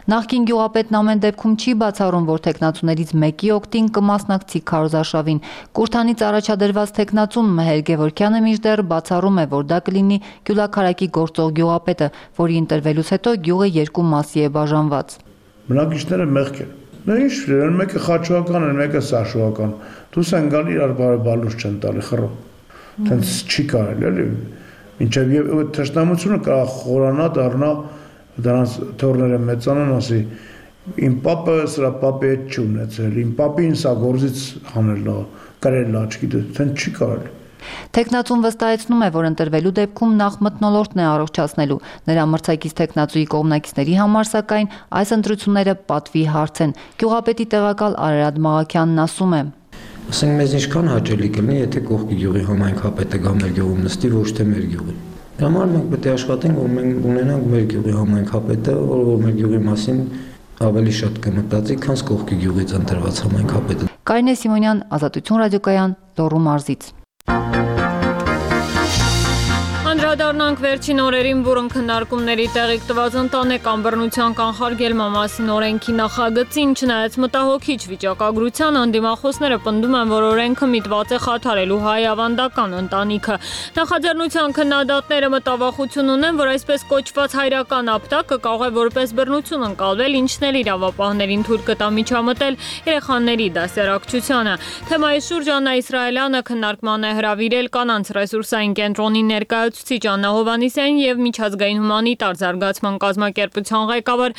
Նախկին գյուղապետն ամեն դեպքում չի բացառում, որ տեխնացուներից մեկի օգտին կմասնակցի քարոզարշավին։ Կուրթանից առաջադրված տեխնացուն Մհեր Գևորգյանը մինչդեռ բացառում է, որ դա կլինի գյուլաքարակի գործող գյուղապետը, որի ընտրվելուց հետո գյուղը երկու մասի է բաժանված։ Բնակիչները մեղք են։ Նա ինչ իրեն մեկը խաչուական է, մեկը սաշուական։ Դուս են գալի իրար բարբալուց չեն տալի խռով։ Տենց չի կարելի, էլի։ Մինչև եւ այդ թշնամությունը կարող խորանա դառնա դրանց թորները մեծանան, ասի իմ պապը սրա պապի հետ չունեցել, իմ պապին սա գործից հանել, կարել աչքի դե, տենց չի կարելի։ Տեխնացուն վստահեցնում է, որ ընտրվելու դեպքում նախ մթնոլորտն է առողջացնելու։ Նրա մրցակից տեխնացուի կողմնակիցների համար սակայն այս ընտրությունները պատվի հարց են։ Գյուղապետի տեղակալ Արարատ Մաղաքյանն ասում է. Ասենք մեզ ինչքան հաճելի կլինի, եթե կողքի գյուղի համայնքապետը գա մեր գյուղում նստի, ոչ թե մեր գյուղի։ Դրա համար մենք պետք է աշխատենք, որ մենք ունենանք մեր գյուղի համայնքապետը, որ մեր գյուղի մասին ավելի շատ կմտածի, քան կողքի գյուղից ընտրված համայնքապետը։ Կարինե Սիմոնյան, Ազատություն ռադիոկայան, Լոռու մարզից։ Անդրադառնանք վերջին օրերին բուրըն քննարկումների տեղիք տված ընտանեկան բռնության կանխարգելման մասին օրենքի նախագծին, չնայած մտահոգիչ վիճակագրության, անդիմախոսները պնդում են, որ օրենքը միտված է խաթարելու հայ ավանդական ընտանիքը։ Նախաձեռնության քննադատները մտավախություն ունեն, որ այսպես կոչված հայրական ապտակը կարող է որպես բռնություն ընկալվել, ինչն էլ իրավապահներին թույլ կտա միջամտել երեխաների դասերակցությանը։ Թեմայի շուրջ Աննա Իսրայելյանը քննարկման է հրավիրել կանանց ռեսուրսային կենտրոնի ներկայացուցիչ Աննա Հովհաննիսյանին եւ միջազգային հումանիտար զարգացման կազմակերպության ղեկավար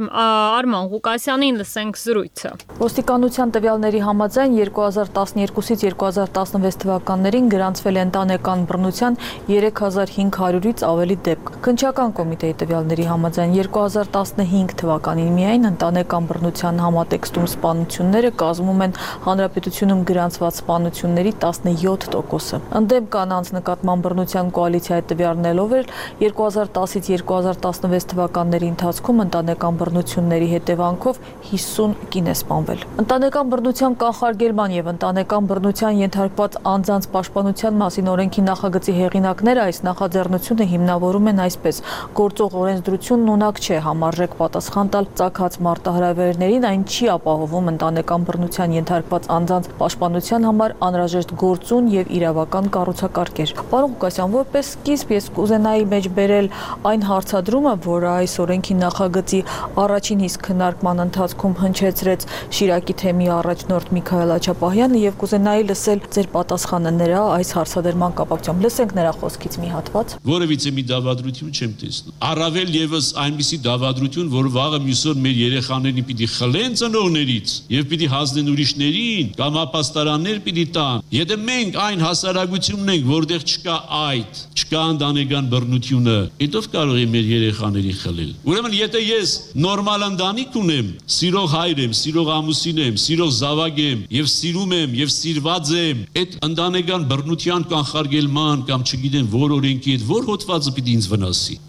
Արման Ղուկասյանին, լսենք զրույցը։ Ոստիկանության տվյալների համաձայն երկու հազար տասներկուսից երկու հազար տասնվեց թվականներին գրանցվել է ընտանեկան բռնության երեք հազար հինգ հարյուրից ավելի դեպք։ Քննչական կոմիտեի տվյալների համաձայն երկու հազար տասնհինգ թվականին միայն ընտանեկան բռնության համատեքստում սպանությունները կազմում են հանրապետությունում գրանցված սպանությունների տասնյոթ տոկոսը։ Ընդդեմ կանանց նկատմամբ բռնության կոալիցիայի տվյալներով էր երկու հազար տասից երկու հազար տասնվեց թվականների ընթացքում ընտանեկան բռնությունների հետևանքով հիսուն կին է սպանվել։ Ընտանեկան բռնության կանխարգելման եւ ընտանեկան բռնության ենթարկված անձանց պաշտպանության մասին օրենքի նախագծի հեղինակները այս նախաձեռնությունը հիմնավորում են այսպես. գործող օրենսդրությունն ունակ չէ համարժեք պատասխան տալ ծագած մարտահրավերներին, այն չի ապահովում ընտանեկան բռնության ենթարկված անձանց պաշտպանության համար անհրաժեշտ գործուն եւ իրավական կառուցակարգեր։ Պարոն Ղուկասյան, որպես սկիզբ ես կուզենայի մեջ բերել այն հարցադրումը, որը այս օրենքի նախագծի առաջին իսկ քննարկման ընթացքում հնչեցրեց Շիրակի թեմի առաջնորդ Միքայել Աչապահյանը եւ կուզենայի լսել ձեր պատասխանը նրա այս հարցադրման կապակցությամբ։ Լսենք նրա խոսքից մի հատված։ Որևիցե մի դավադրություն չեմ տեսնում։ Առավել եւս այնպիսի դավադրություն, որ վաղը մյուսօր մեր երեխաներին պիտի խլեն ծնողներից եւ պիտի հանձնեն ուրիշներին կամ ապաստարաններ պիտի տան։ Եթե մենք այն հասարակությունն ենք, որտեղ չկա այդ, չկա ընտանեկան բռնությունը, հետո կարող է մեր երեխաների խլել։ Ուրեմն եթե ես նորմալ ընտանիք ունեմ, սիրող հայր եմ, սիրող ամուսին եմ, սիրող զավակ եմ եւ սիրում եմ եւ սիրված եմ, այդ ընտանեկան բռնության կանխարգելման կամ չգիտեմ որ օրենքի հետ որ հոդվածը պիտի ինձ վնասի։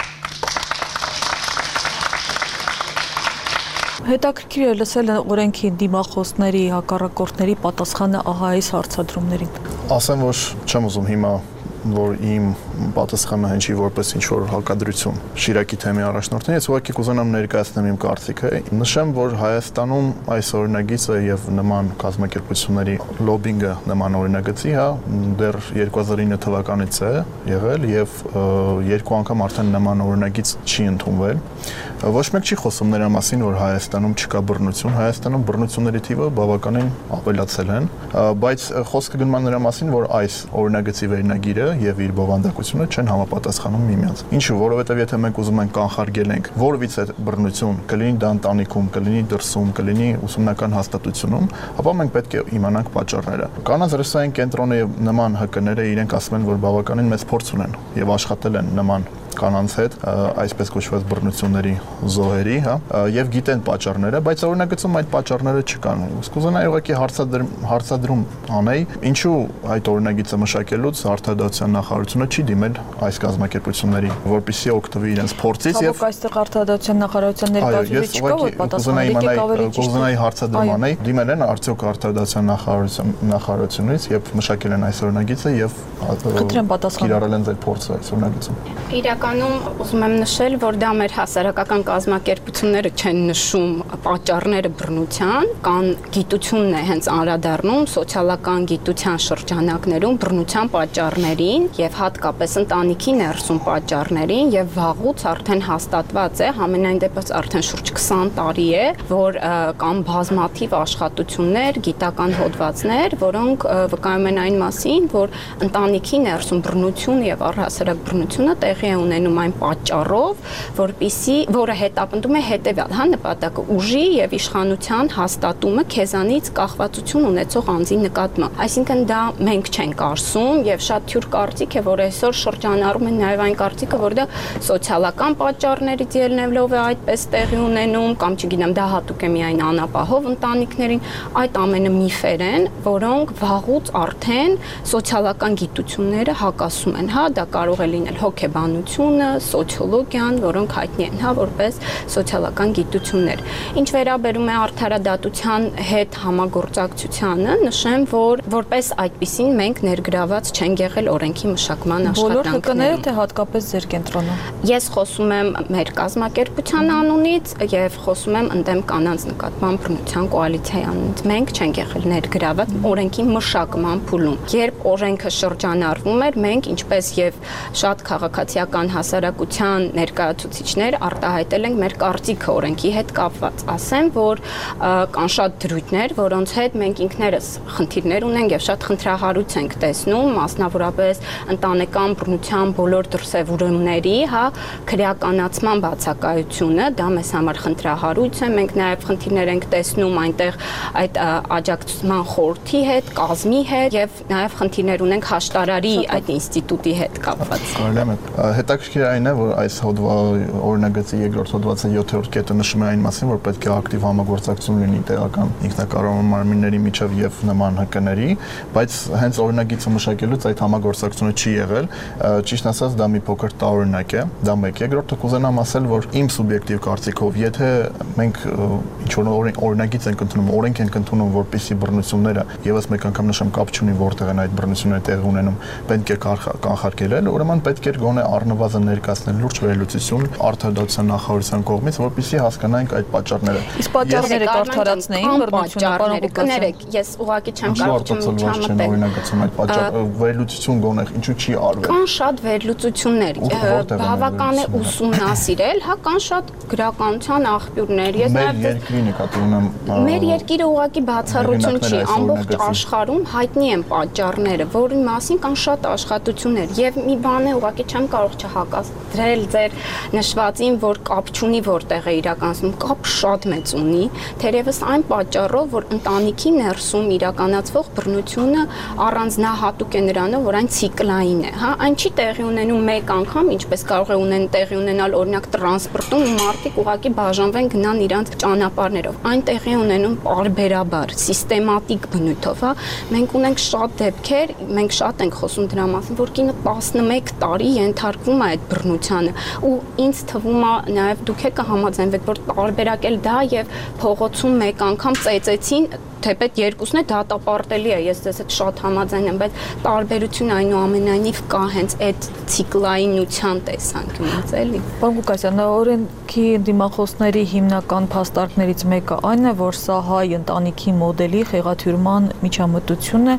Հետաքրքիր է լսել օրենքի դիմախոսների, հակառակորդների պատասխանը ահա այս հարցադրումներին։ Ասեմ, որ չեմ ուզում հիմա որ իմ պատասխանը հնչի որպես ինչ-որ հակադրություն Շիրակի թեմի առաջնորդին, ես ուղղակի կուզենամ ներկայացնեմ իմ կարծիքը։ Նշեմ, որ Հայաստանում այս օրինագիծը եւ նման կազմակերպությունների լոբինգը նման օրինագծի, հա, դեռ երկու հազար ինը թվականից է եղել եւ երկու անգամ արդեն նման օրինագիծ չի ընդունվել։ Ոչ մեկ չի խոսում նրա մասին, որ Հայաստանում չկա բռնություն, Հայաստանում բռնությունների թիվը բավականին ավելացել են, բայց խոսքը գնում է նրա մասին, որ այս օրինագծի վերնագիրը եւ իր բովանդակությունը չեն համապատասխանում միմյանց։ Ինչու, որովհետեւ եթե մենք ուզում ենք կանխարգելենք որևիցե բռնություն, կլինի դա ընտանիքում, կլինի դրսում, կլինի ուսումնական հաստատությունում, ապա մենք պետք է իմանանք պատճառները։ Կանանց ռեսուրսային կենտրոնը եւ նման ՀԿ-ները իրենք ասում են, որ բավականին մեծ փորձ ունեն եւ աշխատել են նման կանանց հետ, այսպես կոչված բռնությունների զոհերի, հա, եւ գիտեն պատճառները, բայց օրինագծում այդ պատճառները չկան։ Կուզենայի ուղղակի հարցադրում հարցադրում անեի, ինչու այդ օրինագիծը մշակելուց Արտադրության նախարարությունը չի դիմել այս կազմակերպությունների, որպեսզի օգտվի իրենց փորձից եւ այստեղ Արտադրության նախարարության ներկայացուցիչ չկա, որ պատասխանատու եկավարի կուզենայի հարցադրում անեի, դիմել են արդյոք Արտադրության նախարարության նախարարությունից եւ մշակել են այս օրինագիծը եւ կիրառել են ձեր փորձը այս օրինագծում։ Իրական Հիմնականում ուզում եմ նշել, որ դա մեր հասարակական կազմակերպությունները չեն նշում պատճառները բռնության, կան գիտությունն է հենց անդրադառնում սոցիալական գիտության շրջանակներում բռնության պատճառներին եւ հատկապես ընտանիքի ներսում պատճառներին եւ վաղուց արդեն հաստատված է, համենայն դեպս արդեն շուրջ քսան տարի է, որ կան բազմաթիվ աշխատություններ, գիտական հոդվածներ, որոնք վկայում են այն մասին, որ ընտանիքի ներսում բռնություն եւ առհասարակ բռնությունը տեղի է ունենում այն պատճառով, որպիսի որը հետապնդում է հետեւյալ, հա, նպատակը ուժի եւ իշխանության հաստատումը քեզանից կախվածություն ունեցող անձի նկատմամբ։ Այսինքն դա մենք չենք ասում եւ շատ թյուր կարծիք է, որ այսօր շրջանառում են նաեւ այն կարծիքը, որ դա սոցիալական պատճառներից ելնելով է այդպես տեղի ունենում, կամ չգիտեմ, դա հատուկ է միայն անապահով ընտանիքներին, այդ ամենը միֆեր են, որոնք վաղուց արդեն սոցիալական գիտությունները հակասում են, հա, դա կարող է լինել հոգեբանությունը, սոցիոլոգիան, որոնք հայտնի են, հա, որպես սոցիալական գիտություններ։ Ինչ վերաբերում է արդարադատության հետ համագործակցությանը, նշեմ, որ որպես այդպիսին մենք ներգրաված չենք եղել օրենքի մշակման աշխատանքներում։ Բոլոր ՀԿ-ները թե հատկապես ձեր կենտրոնում։ Ես խոսում եմ մեր կազմակերպության անունից եւ խոսում եմ ընդդեմ կանանց նկատմամբ բռնության կոալիցիայի անունից։ Մենք չենք եղել ներգրաված օրենքի մշակման փուլում։ Երբ օրենքը շրջանառվում էր, մենք ինչպես եւ շատ քաղաքացիական հասարակության ներկայացուցիչներ արտահայտել ենք մեր կարծիքը օրենքի հետ կապված։ Ասեմ, որ կան շատ դրույթներ, որոնց հետ մենք ինքներս խնդիրներ ունենք եւ շատ խնդրահարույց ենք տեսնում, մասնավորապես ընտանեկան բռնության բոլոր դրսևորումների, հա, քրեականացման բացակայությունը, դա մեզ համար խնդրահարույց է։ Մենք նաեւ խնդիրներ ենք տեսնում այնտեղ այդ աջակցության խորհրդի հետ, կազմի հետ եւ նաեւ խնդիրներ ունենք հաշտարարի այդ ինստիտուտի հետ կապված։ Կարելի է հետաքրքիր այն է, որ այս օրինագծի երկրորդ հոդվածի յոթերորդ կետը նշում է այն մասին, որ պետք է ակտիվ համագործակցություն լինի տեղական ինքնակառավարման մարմինների միջև եւ նման ՀԿ-ների, բայց հենց օրինագիծը մշակելուց այդ համագործակցությունը չի եղել, ճիշտ ասած դա մի փոքր տարօրինակ է, դա մեկ։ Երկրորդը կուզենամ ասել, որ իմ սուբյեկտիվ կարծիքով, եթե մենք ինչ որ օրինագիծ ենք ընդունում, օրենք ենք ընդունում, որպեսզի բռնությունները եւս մեկ անգամ նշեմ կապ չունի որտեղ են այդ բռնությունները տեղի ունենում, պետք է կանխարգելել, ուրեմն պետք է գոնե առնվազն ներկայացնել լուրջ վերլուծություն արդարադատության նախարարության կողմից, որպեսզի հասկանանք այդ պատճառները։ Իսկ պատճառները կարդարացնեին բռնությունը, պարոն կներեք, ես ուղղակի չեմ կարող չմտել։ Օրինագծում այդ պատճառ վերլուծություն գոնե ինչու չի արվել։ Կան շատ վերլուծություններ, բավական է ուսումնասիրել, հա, կան շատ գրականության աղբյուրներ։ Ես Մեր երկրի նկատի ունեմ։ Մեր երկիրը ուղղակի բացառություն չի, ամբողջ աշխարհում հայտնի են պատճառները, որի մասին կան շատ աշխատություններ եւ մի բան է ուղղակի չեմ կարող չհակադրել ձեր նշվածին, որ կապ չունի որտեղ է իրականացնում, կապ շատ մեծ ունի, թերևս այն պատճառով, որ ընտանիքի ներսում իրականացվող բռնությունը առանձնահատուկ է նրանով, որ այն ցիկլային է, հա, այն չի տեղի ունենում մեկ անգամ, ինչպես կարող է ունեն տեղի ունենալ օրինակ տրանսպորտում ու մարդիկ ուղղակի բաժանվեն գնան իրանց ճանապարհներով, այն տեղի ունենում պարբերաբար, սիստեմատիկ բնույթով, հա, մենք ունենք շատ դեպքեր, մենք շատ ենք խոսում դրա մասին, որ կինը տասնմեկ տարի ենթարկվում է այդ բռնությանը ու ինձ թվում է նաև դուք եք կհամաձայնվեք, որ տարբերակել դա եւ փողոցում մեկ անգամ ծեծեցին, թեպետ երկուսն է դատապարտելի է, ես ձեզ հետ շատ համաձայն եմ, բայց տարբերություն այնուամենայնիվ կա հենց այդ ցիկլայնության տեսանկյունից, էլի։ Պարոն Ղուկասյան, օրենքի դիմախոսների հիմնական փաստարկներից մեկը այն է, որ սա հայ ընտանիքի մոդելի խեղաթյուրման միջամտություն է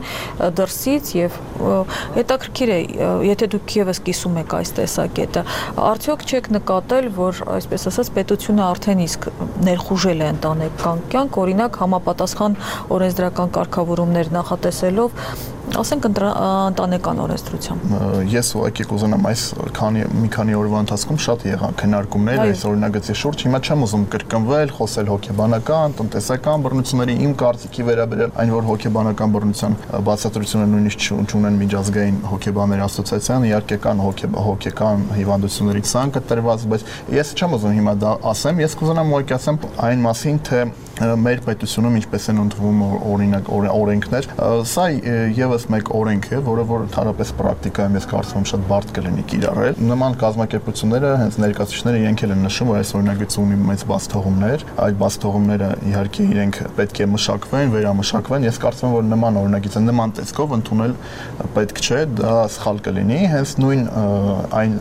դրսից եւ հետաքրքիր է, եթե դուք եւս կիսում եք այս տեսակետը, արդյոք չեք նկատել, որ այսպես ասած պետությունը արդեն իսկ ներխուժել է ընտանեկան կյանք, օրինակ համապատասխան օրենսդրական կարգավորումներ նախատեսելով, ասենք ընտանեկան օրենսդրությամբ։ Ես ուղղակի կուզենամ այս քանի մի քանի օրվա ընթացքում շատ եղան քննարկումներ այս օրինագծի շուրջ, հիմա չեմ ուզում կրկնվել, խոսել հոգեբանական, տնտեսական բռնությունների, իմ կարծիքի վերաբերյալ, այն որ հոգեբանական բռնության բացատրությունը նույնիսկ չունեն միջազգային հոգեբանների ասոցիացիան, իհարկե կան հոգեկան հիվանդությունների ցանկը տրված, բայց ես չեմ ուզում հիմա դա ասեմ, ես կուզենամ ուղղակի ասեմ այն մասին, թե մեր պետությունում ինչպես են ընդունվում օրինակ օրենքներ, սա եւս եւս մեկ օրենք է, որը որ ընդհանրապես պրակտիկայում ես կարծում եմ շատ բարդ կլինի կիրառել։ Նման կազմակերպությունները հենց ներկայացուցիչները իրենք էլ են նշում, որ այս օրինագծը ունի մեծ բացթողումներ, այդ բացթողումները իհարկե իրենք պետք է մշակվեն, վերամշակվեն։ Ես կարծում եմ, որ նման օրինագիծը նման տեսքով ընդունել պետք չէ, դա սխալ կլինի, հենց նույն այն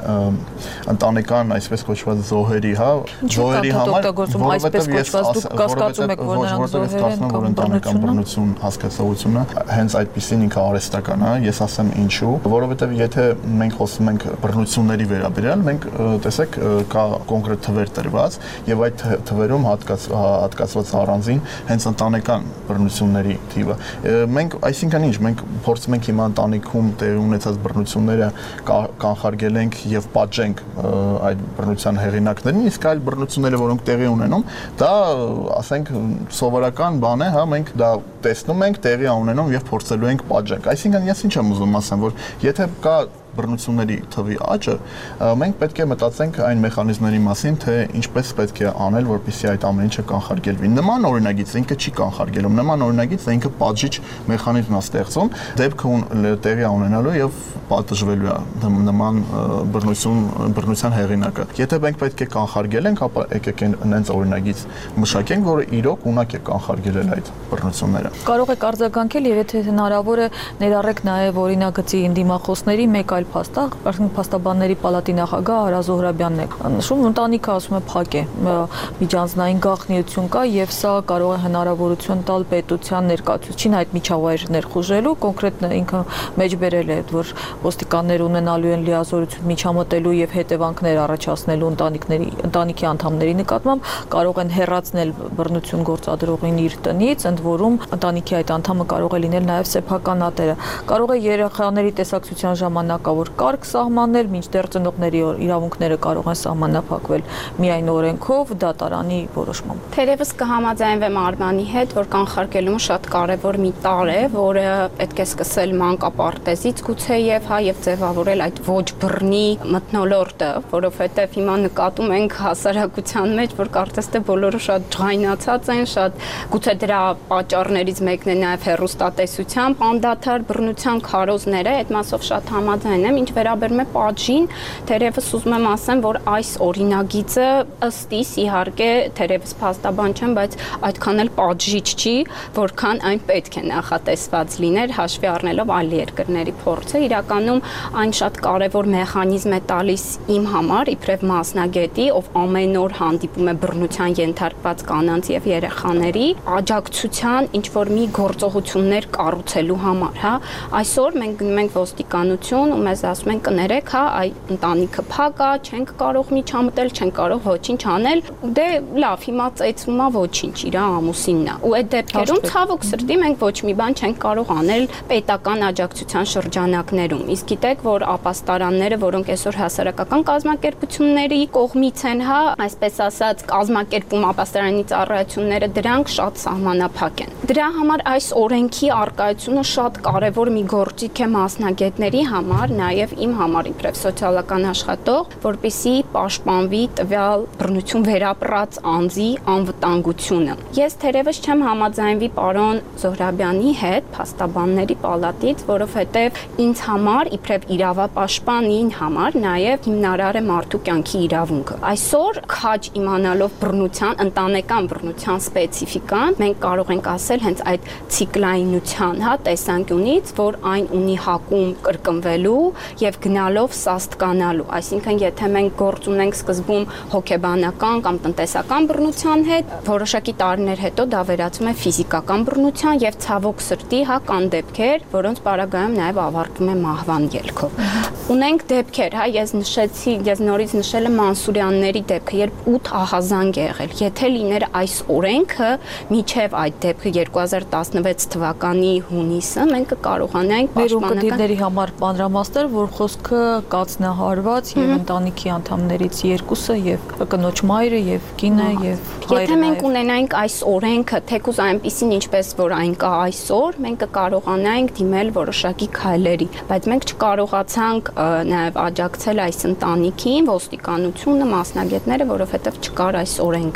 ընտանեկան այսպես կոչված զոհերի, հա, զոհերի համար, որովհետև ես կասկածում եք, որ նրանք զոհեր են կամ ընտանեկան բռնություն հասկացողությունը հենց այդպեսին ինքը արհեստական է, ես ասեմ ինչու, որովհետև եթե մենք խոսում ենք բռնությունների վերաբերյալ, մենք տեսեք կա կոնկրետ թվեր տրված եւ այդ թվերում հատկացված առանձին հենց ընտանեկան բռնությունների թիվը։ Մենք, այսինքն ինչ, մենք փորձում ենք հիմա ընտանիքում տեղի ունեցած բռնությունները կանխարգել ենք եւ պատժենք այդ բռնության հեղինակներին, իսկ այլ բռնությունները, որոնք տեղի ունենում, դա ասենք սովորական բան է, հա, մենք դա տեսնում ենք, տեղի ունենում եւ փորձելու ենք պատժենք։ Այսինքն ես ինչ եմ ուզում ասեմ, որ եթե կա բռնությունների թվի աճը, մենք պետք է մտածենք այն մեխանիզմների մասին, թե ինչպես պետք է անել, որպեսզի այդ ամեն ինչը կանխարգելվի։ Նման օրինագիծը ինքը չի կանխարգելում, նման օրինագիծը ինքը պատժիչ մեխանիզմ է ստեղծում, դեպքը տեղի ունենալու եւ պատժվելու է նման բռնություն, բռնության հեղինակը։ Եթե մենք պետք է կանխարգելենք, ապա եկեք այնց օրինագիծ մշակենք, որը իրոք ունակ է կանխարգելել այդ բռնությունները։ Կարող եք արձագանքել եւ եթե հնարավոր է ներառեք նաեւ օրինագծի դիմախոսների մեկ այլ փաստաղ, արդեն փաստաբանների պալատի նախագահ Արա Զոհրաբյանն է նշում, ընտանիքը ասում է փակ է, միջանձնային գաղտնիություն կա եւ սա կարող է հնարավորություն տալ պետության ներկայացուցչին այդ միջավայր ներխուժելու, կոնկրետ ինքը մեջբերել է, որ ոստիկաններ ունենալու են լիազորություն միջամտելու եւ հետևանքներ առաջացնելու ընտանիքների, ընտանիքի անդամների նկատմամբ, կարող են հեռացնել բռնություն գործադրողին իր տնից, ընդ որում ընտանիքի այդ անդամը կարող է լինել նաեւ սեփական ատերը, կարող է երեխաների տեսակցության ժամանակավոր կարգ սահմանել, մինչդեռ ծնողների իրավունքները կարող են սահմանափակվել միայն օրենքով, դատարանի որոշմամբ։ Թերևս կհամաձայնվեմ Արմանի հետ, որ կանխարգելումը շատ կարևոր մի տարր է, որը պետք է սկսել մանկապարտեզից գուցեև, հա, եւ ձևավորել այդ ոչ բռնի մթնոլորտը, որովհետեւ հիմա նկատում ենք հասարակության մեջ, որ կարծես թե բոլորը շատ ջղայնացած են, շատ գուցե դրա պատճառներից մեկն է նաեւ հեռուստատեսությամբ անդադար բռնության քարոզները, այդ մասով շատ համաձայն եմ, ինչ վերաբերում է պատժին, թերևս ուզում եմ ասեմ, որ այս օրինագիծը ըստ իս իհարկե թերևս փաստաբան չեմ, բայց այդքան էլ պատժիչ չի, որքան այն պետք է նախատեսված լիներ, հաշվի առնելով այլ երկրների փորձը, իրականում այն շատ կարևոր մեխանիզմ է տալիս իմ համար, իբրև մասնագետի, ով ամեն օր հանդիպում է բռնության ենթարկված կանանց եւ երեխաների աջակցության ինչ որ մի գործողություններ կառուցելու համար, հա, այսօր մենք գնում ենք ոստիկանություն ու մեզ ասում են կներեք, հա, այ ընտանիքը փակ է, չենք կարող միջամտել, չենք կարող ոչինչ անել, դե լավ, հիմա ծեծվում է ոչինչ, իր ամուսինն է։ Ու այդ դեպքերում ցավոք սրտի մենք ոչ մի բան չենք կարող անել պետական աջակցության շրջանակներում։ Իսկ գիտեք, որ ապաստարանները, որոնք այսօր հասարակական կազմակերպությունների կողմից են, հա, այսպես ասած, կազմակերպում ապաստարանի ծառայությունները, դրանք շատ սահմանափակ են։ Դրա համար այս օրենքի արկայությունը շատ կարևոր մի գործիք է մասնագետների համար, նաև իմ համար իբրև սոցիալական աշխատող, որպեսզի պաշտպանվի տվյալ բռնություն վերապրած անձի անվտանգությունը։ Ես թերևս չեմ համաձայնվի պարոն Զոհրաբյանի հետ, փաստաբանների պալատից, որովհետև ինձ համար իբրև իրավապաշտպանին համար նաև հիմնարար է մարդու կյանքի իրավունքը։ Այսօր քաջ իմանալով բռնության, ընտանեկան բռնության սպეციფიკան, մենք կարող ենք ասել հենց այդ ցիկլայնության, հա, տեսանկյունից, որ այն ունի հակում կրկնվելու եւ գնալով սաստկանալու։ Այսինքն, եթե մենք գործ ունենք սկզբում հոգեբանական կամ տնտեսական բռնության հետ, որոշակի տարիներ հետո դա վերածվում է ֆիզիկական բռնության եւ ցավոք սրտի, հա, կան դեպքեր, որոնց պարագայում նաեւ ավարտվում է մահվան ելքով։ Ունենք դեպքեր, հա, ես նշեցի, ես նորից նշել եմ Մանսուրյանների դեպքը, երբ ութ ահազանգ է եղել։ Եթե լիներ այս օրենքը, միջև այդ դեպքը երկու հազար տասնվեց թվականի հունիսը, մենք կկարողանայինք պաշտպանական համար մանրամասներ, որ խոսքը կացնահարված եւ ընտանիքի անդամներից երկուսը եւ կնոջ մայրը եւ կինը եւ հայրը։ Եթե մենք ունենայինք այս օրենքը, թեկուզ այնպեսին ինչպես որ այն կա այսօր, մենք կկարողանայինք դիմել որոշակի քայլերի, բայց մենք չկարողացանք նաեւ աջակցել այս ընտանիքին, ոստիկանությունը, մասնագետները, որովհետեւ չկար այս օրենքը։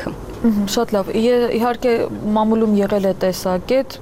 Շատ լավ։ Իհարկե մամուլում եղել է տեսակետ,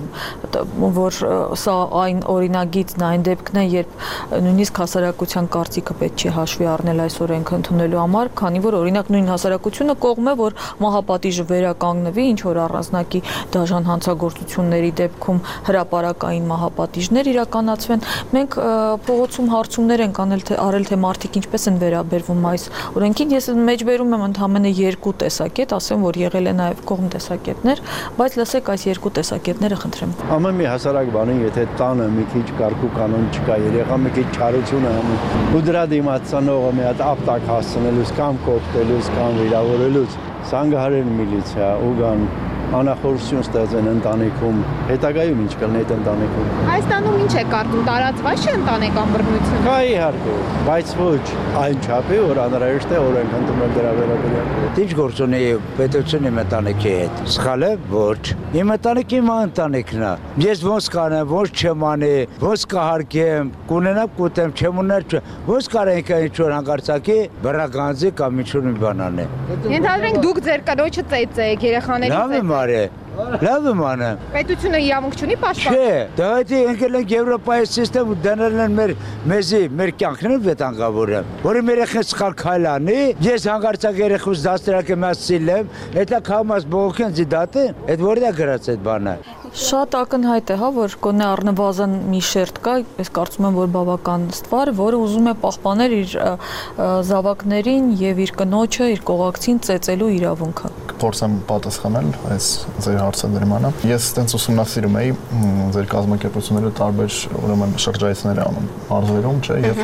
որ սա այն օրինագիծն այն դեպքն է, երբ նույնիսկ հասարակության կարծիքը պետք չի հաշվի առնել այս օրենքը ընդունելու համար, քանի որ օրինակ նույն հասարակությունը կողմ է, որ մահապատիժը վերականգնվի, ինչ որ առանձնակի դաժան հանցագործությունների դեպքում հրապարակային մահապատիժներ իրականացվեն։ Մենք փողոցում հարցումներ ենք անել թե արել թե մարդիկ ինչպես են վերաբերվում այս օրենքին։ Ես մեջբերում եմ ընդհանրապես երկու տեսակետ, ասեմ, որ եղել է նաև կողմ տեսակետներ, բայց լսեք այս երկու տեսակետները, խնդրեմ։ Ամեն մի հասարակ բանի, եթե տանը մի քիչ կարգու կանոն չկա, երեխա մի քիչ չարություն է անում, ու դրա դիմացանողը մի հատ ապտակ հասցնելուց կամ կոպտելուց կամ վիրավորելուց, զանգահարել միլիցիա ու գան անախորժություն ստեղծեն ընտանիքում, հետագայում ինչ կլինի այդ ընտանիքում։ Հայաստանում ինչ է կարգում, տարածված չէ ընտանեկան բռնությունը։ Կա իհարկե, բայց ոչ այն չափի, որ անհրաժեշտ է օրենք ընդունել դրա վերաբերյալ։ Ինչ գործ ունի պետությունը իմ ընտանիքի հետ։ Սխալ է, ոչ։ Իմ ընտանիքի իմ ընտանիքն է։ Ես ոնց կանեմ, ոնց չեմ անի, ոնց կհարկեմ, կունենամ կուտեմ, չեմ ուներ, ոնց կարենք ինչ որ հանկարծակի բռնագանձի կամ ինչ որ մի բան անե։ Ենթադրենք դուք ձեր կնոջը ծեծեք, երեխաներին Լավ եմ անում։ Պետությունը իրավունք չունի պաշտպան։ Չէ, դա հետի ընկել ենք Եվրոպայի համակարգ ու դնել են մեր մեզի մեր կյանքն վտանգավորը։ Որի մեր երեխան սխալ քայլ անի, ես հանգարցակ երեխուս դաստիարակեմ ասիլեմ, հետա կամաս բողոքեն դիտատը, այդ որտեղ գրած այդ բանը։ Շատ ակնհայտ է, հա, որ կոնե առնվազն մի շերտ կա, ես կարծում եմ, որ բավական ստվար, որը ուզում է պահպանել իր զավակներին եւ իր կնոջը, իր կողակցին ծեծելու իրավունքը։ Փորձեմ պատասխանել այս ձեր հարցը դրմանը։ Ես այտենց ուսումնասիրում էի ձեր կազմակերպությունները տարբեր ուրեմն շրջայցներ անում մարզերում, չէ, եւ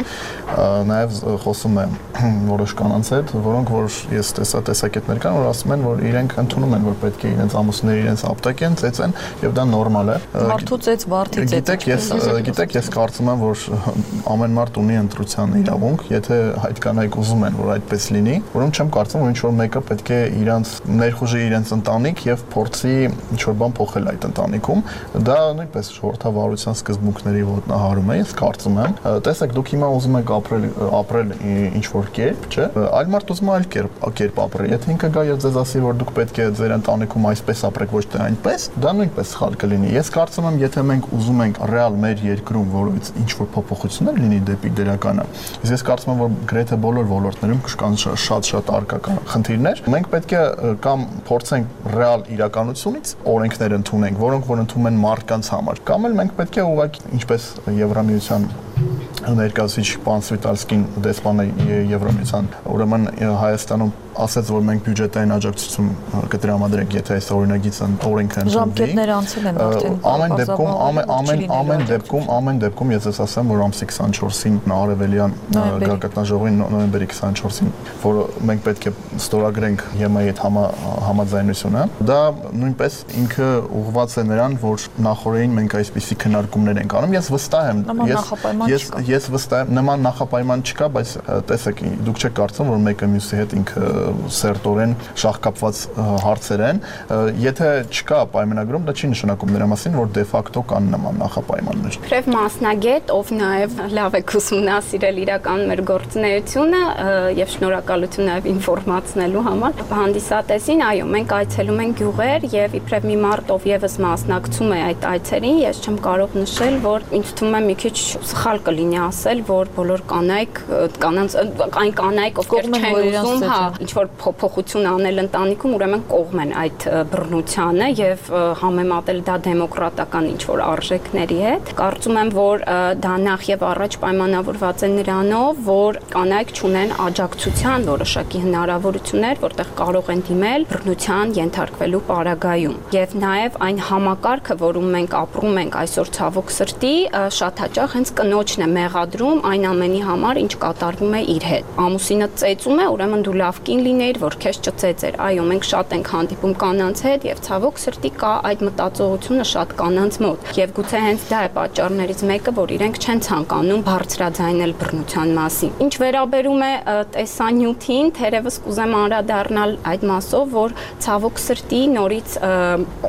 նաեւ խոսում եմ որոշ կանանց հետ, որոնք որ ես տեսա տեսակետներ կան, որ ասում են, որ իրենք ընդունում են, որ պետք է իրենց ամուսնուները իրենց ապտակեն, ծեծեն եւ դա նորմալ է։ Մարդու ծեծ, վարդի ծեծ։ Գիտեք, ես գիտեք, ես կարծում եմ, որ ամեն մարդ ունի ընտրության իրավունք, եթե այդ կանայք ուզում են, որ այդպես լինի, որոնք չեմ կարծում, որ ինչ որ մեկը պետք է իրանց ներխուժի իրենց ընտանիք եւ փորձի ինչ-որ բան փոխել այդ ընտանիքում, դա նույնպես ժողովրդավարության սկզբունքների ոտնահարում է, ես կարծում եմ։ Տեսեք, դուք հիմա ուզում եք ապրել ապրել ինչ-որ կերպ, չէ՞։ Այլ մարդ ուզում է այլ կերպ կերպ ապրել։ Եթե ինքը գա եւ ձեզ ասի, որ դուք պետք է ձեր ընտանիքում այսպես ապրեք, ոչ թե այնպես, դա նույնպես սխալ կլինի։ Ես կարծում եմ, եթե մենք ուզում ենք ռեալ մեր երկրում որից ինչ-որ փոփոխություններ լինի դեպի դերականը, ես կարծում եմ, որ գրեթե բոլոր ոլորտներում կան շատ-շատ արկա խնդիրներ։ Մենք պետք է կամ փորձենք ռեալ իրականությունից օրենքներ ընդունենք, որոնք որ ընդունում են մարդկանց համար, կամ էլ մենք պետք է ուղղակի ինչպես Եվրամիության ներկայացուցիչ պան Սվիտալսկին դեսպանը Եվրամիության, ուրեմն Հայաստանում ասաց, որ մենք բյուջետային աջակցություն կտրամադրենք, եթե այս օրինագիծը օրենքը ընդունվի։ Ժամկետները անցել են արդեն։ Ամեն դեպքում, ամեն ամեն ամեն դեպքում, ամեն դեպքում ես ես ասեմ, որ ամսի քսանչորսին Արևելյան գագաթնաժողովի նոյեմբերի քսանչորսին, որ մենք պետք է ստորագրենք ԵՄ-ի հետ համաձայնությունը, դա նույնպես ինքը ուղղված է նրան, որ նախորդին մենք այսպիսի քննարկումներ ենք անում։ Ես վստահ եմ, ես ես վստահ եմ, նման նախապայման չկա, բայց տեսեք, դուք չեք կարծում, որ մեկը մյուսի հետ ինքը սերտորեն շահկապված հարցեր են, եթե չկա պայմանագրում, դա չի նշանակում նրա մասին, որ դե ֆակտո կան նման նախապայմաններ։ Իբրև մասնագետ, ով նաև լավ է ուսումնասիրել իրական մեր գործունեությունը եւ շնորհակալություն նաև ինֆորմացնելու համար, հանդիսատեսին, այո, մենք այցելում ենք գյուղեր եւ իբրև մի մարդ, ով եւս մասնակցում է այդ այցերին, ես չեմ կարող նշել, որ ինձ թվում է մի քիչ սխալ կլինի ասել, որ բոլոր կանայք, կանանց այն կանայք, ովքեր չեն ուզում, հա, ինչ որ փոփոխություն անել ընտանիքում, ուրեմն կողմ են այդ բռնությանը եւ համեմատել դա դեմոկրատական ինչ որ արժեքների հետ։ Կարծում եմ, որ դա նախ եւ առաջ պայմանավորված է նրանով, որ կանայք չունեն աջակցության որոշակի հնարավորություններ, որտեղ կարող են դիմել բռնության ենթարկվելու պարագայում։ Եվ նաեւ այն համակարգը, որում մենք ապրում ենք այսօր ցավոք սրտի, շատ հաճախ հենց կնոջն է մեղադրում այն ամենի համար, ինչ կատարվում է իր հետ։ Ամուսինը ծեծում է, ուրեմն դու լավ կին լինեիր, որ քեզ չծեծեր։ Այո, մենք շատ ենք հանդիպում կանանց հետ եւ ցավոք սրտի կա այդ մտածողությունը շատ կանանց մոտ։ Եվ գուցե հենց դա է պատճառներից մեկը, որ իրենք չեն ցանկանում բարձրաձայնել բռնության մասին։ Ինչ վերաբերում է տեսանյութին, թերևս կուզեմ անդրադառնալ այդ մասով, որ ցավոք սրտի նորից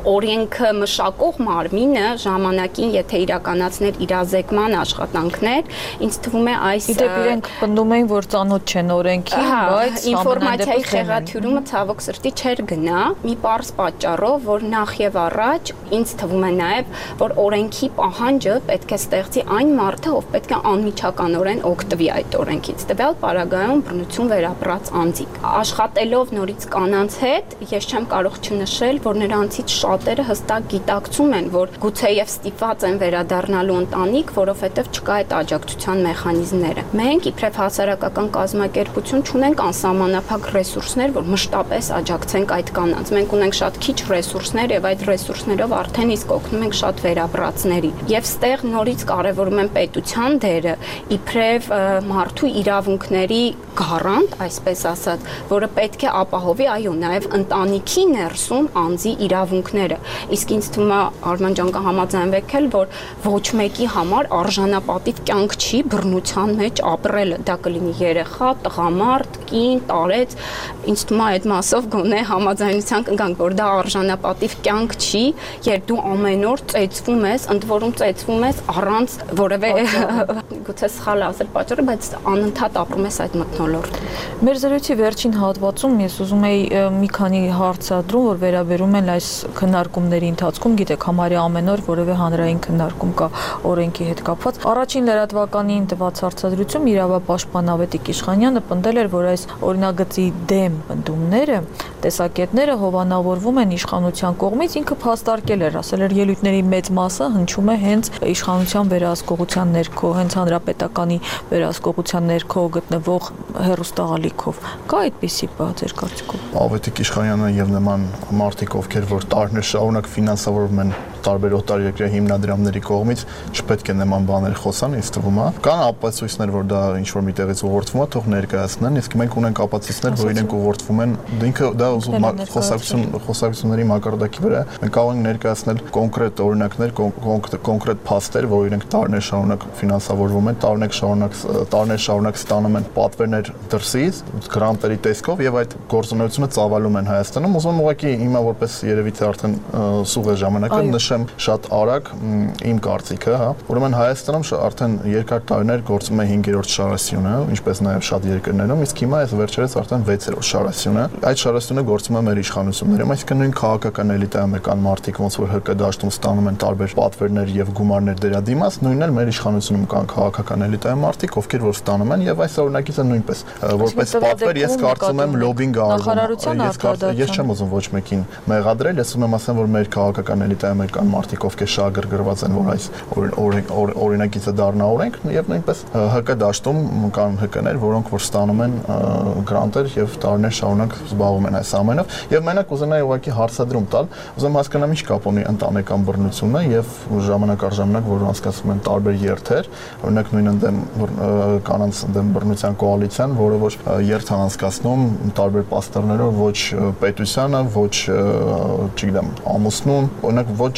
օրենքը մշակող մարմինը ժամանակին, եթե իրականացներ իրազեկման աշխատանքներ, Ինձ թվում է այս Իդեպ իրենք պնդում էին, որ ծանոթ չեն օրենքին, բայց ինֆորմացիայի խեղաթյուրումը ցավոք սրտի չէր գնա, մի պարզ պատճառով, որ նախ եւ առաջ ինձ թվում է նաեւ, որ օրենքի պահանջը պետք է ստեղծի այն մարդը, ով պետք է անմիջականորեն օգտվի այդ օրենքից։ Տվյալ պարագայում բռնություն վերապրած անձիկ։ Աշխատելով նորից կանանց հետ, ես չեմ կարող չնշել, որ նրանցից շատերը հստակ գիտակցում են, որ գուցեև ստիպված են վերադառնալու ընտանիք, որովհետև չկա այդ աջակցության մեխանիզմները։ Մենք իբրև հասարակական կազմակերպություն չունենք անսահմանափակ ռեսուրսներ, որ մշտապես աջակցենք այդ կանանց։ Մենք ունենք շատ քիչ ռեսուրսներ եւ այդ ռեսուրսներով արդեն իսկ օգնում ենք շատ վերապրածների։ Եվ ստեղ նորից կարևորում եմ պետության դերը, իբրև մարդու իրավունքների գարանտ, այսպես ասած, որը պետք է ապահովի, այո, նաև ընտանիքի ներսում անձի իրավունքները։ Իսկ ինձ թվում է Արման ջան կհամաձայնվեք էլ, որ ոչ մեկի համար արժանապատիվ կյանք չի բռնության մեջ ապրելը, դա կլինի երեխա, տղամարդ, կին, տարեց, ինձ թվում է այդ մասով գոնե համաձայնության կգանք, որ դա արժանապատիվ կյանք չի, երբ դու ամեն օր ծեծվում ես, ընդ որում ծեծվում ես առանց որևէ գուցե սխալ ասել պատճառը, բայց անընդհատ ապրում ես այդ մթնոլորտում։ Մեր զրույցի վերջին հատվածում ես ուզում եի մի քանի հարցադրում, որ վերաբերում են այս քննարկումների ընթացքում, գիտեք, համարյա ամեն օր որևէ հանրային քննարկում կա օրենքի հետ կապված։ Առաջին լրատվականին տված հարցադրություն իրավապաշտպան Ավետիք Իշխանյանը պնդել էր, որ այս օրինագծի դեմ պնդումները, տեսակետները հովանավորվում են իշխանության կողմից, ինքը փաստարկել էր, ասել էր ելույթների մեծ մասը հնչում է հենց իշխանության վերահսկողության ներքո, հենց հանրապետականի վերահսկողության ներքո գտնվող հեռուստաալիքով։ Կա այդպիսի բան ձեր կարծիքով։ Ավետիք Իշխանյանը եւ նման մարդիկ, ովքեր որ տարիներ շարունակ ֆինանսավորվում են տարբեր օտարերկրյա հիմնադրամների կողմից, չպետք է նման բաներ խոսան, ինձ թվում է։ Կան ապացույցներ, որ դա ինչ որ միտեղից ուղղորդվում է, թող ներկայացնեն, իսկ մենք ունենք ապացույցներ, որ իրենք ուղղորդվում են, ինքը դա ուզում խոսակցություն խոսակցությունների մակարդակի վրա։ Մենք կարող ենք ներկայացնել կոնկրետ օրինակներ, կոնկրետ փաստեր, որ իրենք տարիներ շարունակ ֆինանսավորվում են, տարիներ շարունակ տարիներ շարունակ ստանում են պատվերներ դրսից, գրանտերի տեսքով եւ այդ գործունեությունը ծավալում են Հայաստանում։ Ուզում եմ ուղղակի հիմա որպես երևի թե արդեն սուղ է ժամանակը նշեմ շատ արագ իմ կարծիքը, հա։ Ուրեմն Հայաստանում արդեն երկար տարիներ գործում է հինգերորդ շարասյունը, ինչպես նաեւ շատ երկրներում, իսկ հիմա այս վերջերս արդեն վեցերորդ շարասյունը։ Այդ շարասյունը գործում է մեր իշխանություններում, այսինքն նույն քաղաքական էլիտայական մարդիկ, ոնց որ ՀԿ դաշտում ստանում են տարբեր պատվերներ եւ գումարներ դրա դիմաց, նույնն էլ մեր իշխանությունում կան քաղաքական էլիտայական մարդիկ, ովքեր որ ստանում են եւ այս օրինակիցը նույնպես որպես պատվեր ես կարծում եմ լոբինգ արվում։ Ես չեմ ուզում ոչ մեկին մեղադրել, ես ուզում եմ ասեմ, որ մեր քաղաքական էլիտայական մարդիկ, ովքեր շահագրգռված են, որ այս օրինակիցը դառնա օրենք, եւ նույնպես ՀԿ դաշտում կան ՀԿ-ներ, որոնք որ ստանում են գրանտեր եւ տարիներ շարունակ զբաղվում են այս ամենով, եւ մենակ ուզենայի ուղղակի հարցադրում տալ, ուզում հասկանամ ինչ կապ ունի ընտանեկան բռնությունը եւ ժամանակ առ ժամանակ որ անցկացվում են տարբեր երթեր, օրինակ նույն ընդդեմ կանանց ընդդեմ բռնության կոալիցիան, որը որ երթ անցկացնում տարբեր պաստառներով, ոչ պետությանը, ոչ, չգիտեմ, ամուսնուն, օրինակ ոչ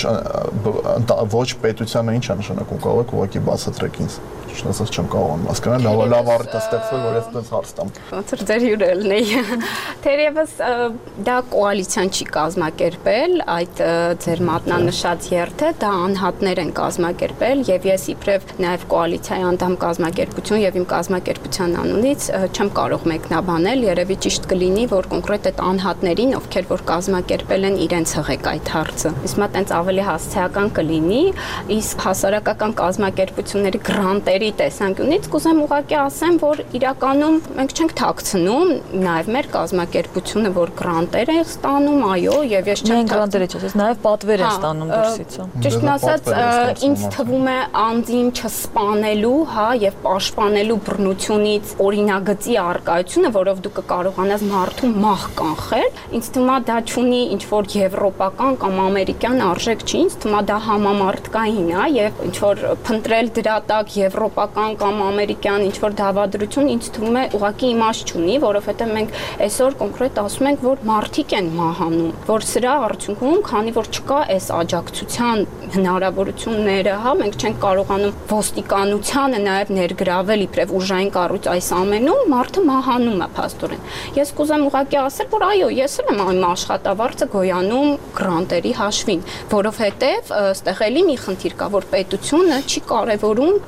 ոչ պետությանը ինչ է նշանակում, կարող եք ուղղակի բացատրեք ինձ։ Ճիշտ ասած չեմ կարողանում հասկանալ, լավ լավ առիթ է ստեղծվել, որ ես այդպես հարց տամ։ Ոնց որ ձեր հյուրը լինեի։ Թերևս դա կոալիցիան չի կազմակերպել, այդ ձեր մատնանշած երթը, դա անհատներ են կազմակերպել եւ ես իբրև նաեւ կոալիցիայի անդամ կազմակերպություն եւ իմ կազմակերպության անունից չեմ կարող մեկնաբանել, երևի ճիշտ կլինի, որ կոնկրետ այդ անհատներին, ովքեր որ կազմակերպել են, իրենց հղեք այդ հարցը։ Իսկ մա տենց ավելի հասցեական կլինի, իսկ հասարակական կազմակերպությունների գրանտերի տեսանկյունից կուզեմ ուղղակի ասեմ, որ իրականում մենք չենք թաքցնում, նաև մեր կազմակերպությունը, որ գրանտեր է ստանում, այո, եւ ես չեմ գրանտերը չես, նաև պատվեր են ստանում դրսից։ Ճիշտն ասած, ինձ թվում է անձին չսպանելու, հա, եւ պաշտպանելու բռնությունից օրինագծի արկայությունը, որով դու կկարողանաս մարդու մահ կանխել, ինձ թվում է դա չունի ինչ որ եվրոպական կամ ամերիկյան արժեք չի, ինձ թվում է դա համամարտկային է եւ ինչ որ փնտրել դրա տակ եվրոպական կամ ամերիկյան ինչ որ դավադրություն ինձ թվում է ուղղակի իմաստ չունի, որովհետեւ մենք այսօր կոնկրետ ասում ենք, որ մարդիկ են մահանում, որ սրա արդյունքում, քանի որ չկա այս աջակցության հնարավորությունները, հա, մենք չենք կարողանում ոստիկանությանը նաեւ ներգրավել իբրև ուժային կառույց այս ամենում, մարդը մահանում է փաստորեն։ Ես կուզեմ ուղղակի ասել, որ այո, ես էլ եմ այն աշխատավարձը գոյանում գրանտերի հաշվին, որովհետեւ ստեղ էլի մի խնդիր կա, որ պետությունը չի կարևորում այս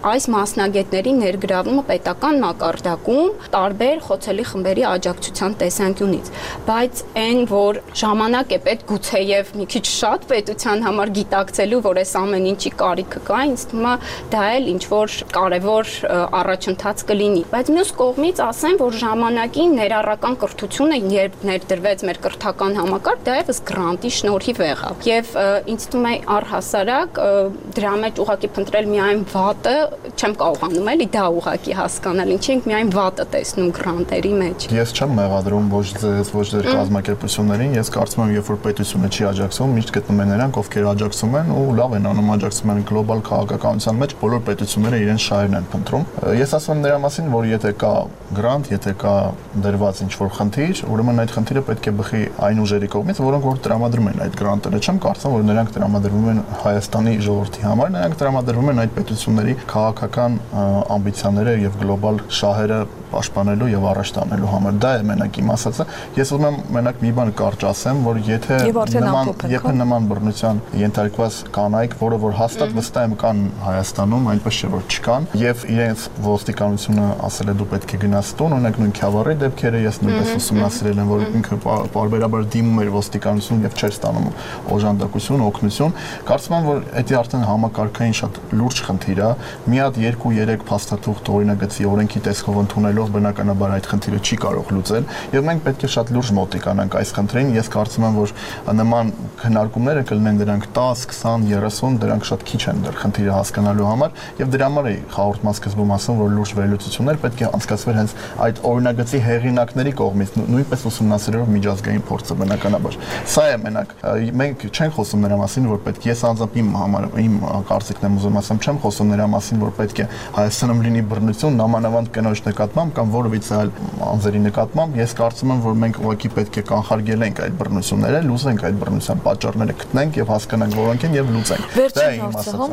մասնագետների ներգրավումը պետական մակարդակում տարբեր խոցելի խմբերի աջակցության տեսանկյունից, բայց այն, որ ժամանակ է պետք գուցեև մի քիչ շատ պետության համար գիտակցելու, որ այս ամեն ինչի կարիքը կա, ինձ թվում է դա էլ ինչ որ կարևոր առաջընթաց կլինի, բայց մյուս կողմից ասեմ, որ ժամանակին ներառական կրթությունը, երբ ներդրվեց մեր կրթական համակարգ, դա եւս գրանտի շնորհիվ եղավ։ Եվ ինձ թվում է առհասարակ դրա մեջ ուղղակի փնտրել միայն վատը, չեմ կարողանում էլի դա ուղղակի հասկանալ, ինչի ենք միայն վատը տեսնում գրանտերի մեջ։ Ես չեմ մեղադրում ոչ ձեզ, ոչ ձեր կազմակերպություններին, ես կարծում եմ, երբ որ պետությունը չի աջակցում, միշտ գտնում են նրանք, ովքեր աջակցում են ու լավ են անում, աջակցում են գլոբալ քաղաքականության մեջ, բոլոր պետությունները իրենց շահերն են փնտրում։ Ես ասում եմ նրա մասին, որ եթե կա գրանտ, եթե կա դրված ինչ-որ խնդիր, ուրեմն այդ խնդիրը պետք է բխի այն ուժերի կողմից, որոնք որ տրամադրում են այդ գրանտերը։ Չեմ կարծում, որ նրանք տրամադրվում են Հայաստանի ժողովրդի համար, նրանք տրամադրվում են այդ պետությունների քաղաքական ամբիցիաները եւ գլոբալ շահերը պաշտպանելու եւ առաջ տանելու համար։ Դա է մենակ իմ ասածը։ Ես ուզում եմ մենակ մի բան կարճ ասեմ, որ եթե նման եթե նման բռնության ենթարկված կանայք, որը որ հաստատ վստահ եմ կան Հայաստանում, այնպես չէ որ չկան, եւ իրենց ոստիկանությունը ասել է դու պետք է գնաս տուն, օրինակ նույն Քյավառի դեպքերը ես նույնպես ուսումնասիրել եմ, որ ինքը բարբերաբար դիմում էր ոստիկանություն եւ չէր ստանում օժանդակություն, օգնություն։ Կարծում եմ, որ դա արդեն համակարգային շատ լուրջ խնդիր է։ Մի հատ երկու երեք փաստաթուղթ օրինագծի օրենքի տեսքով ընդունելով բնականաբար այդ խնդիրը չի կարող լուծել եւ մենք պետք է շատ լուրջ մոտիկանանք այս խնդրին։ Ես կարծում եմ, որ նման քննարկումները կլինեն դրանք տասը, քսան, երեսուն, դրանք շատ քիչ են դեռ խնդիրը հասկանալու համար եւ դրա համար է խորհրդման սկզբում ասում, որ լուրջ վերլուծություններ պետք է անցկացվեն հենց այդ օրինագծի հեղինակների կողմից, նույնպես ուսումնասիրելով միջազգային փորձը բնականաբար։ Սա է մենակ, մենք չենք խոսում նրա մասին, որ պետք է ես անձամբ իմ համար իմ կարծիքն եմ ուզում ասեմ, չեմ խոսում նրա մասին, որ պետք է Հայաստանում լինի բռնություն նամանավանդ կնոջ նկատմամբ կամ որևիցե այլ անձերի նկատմամբ։ Ես կարծում եմ, որ մենք ուղղակի պետք է կանխարգելենք այդ բռնությունները, լուծենք այդ բռնության պատճառները, գտնենք եւ հասկանանք որոնք են եւ լուծենք։ Դա է իմ ասածը։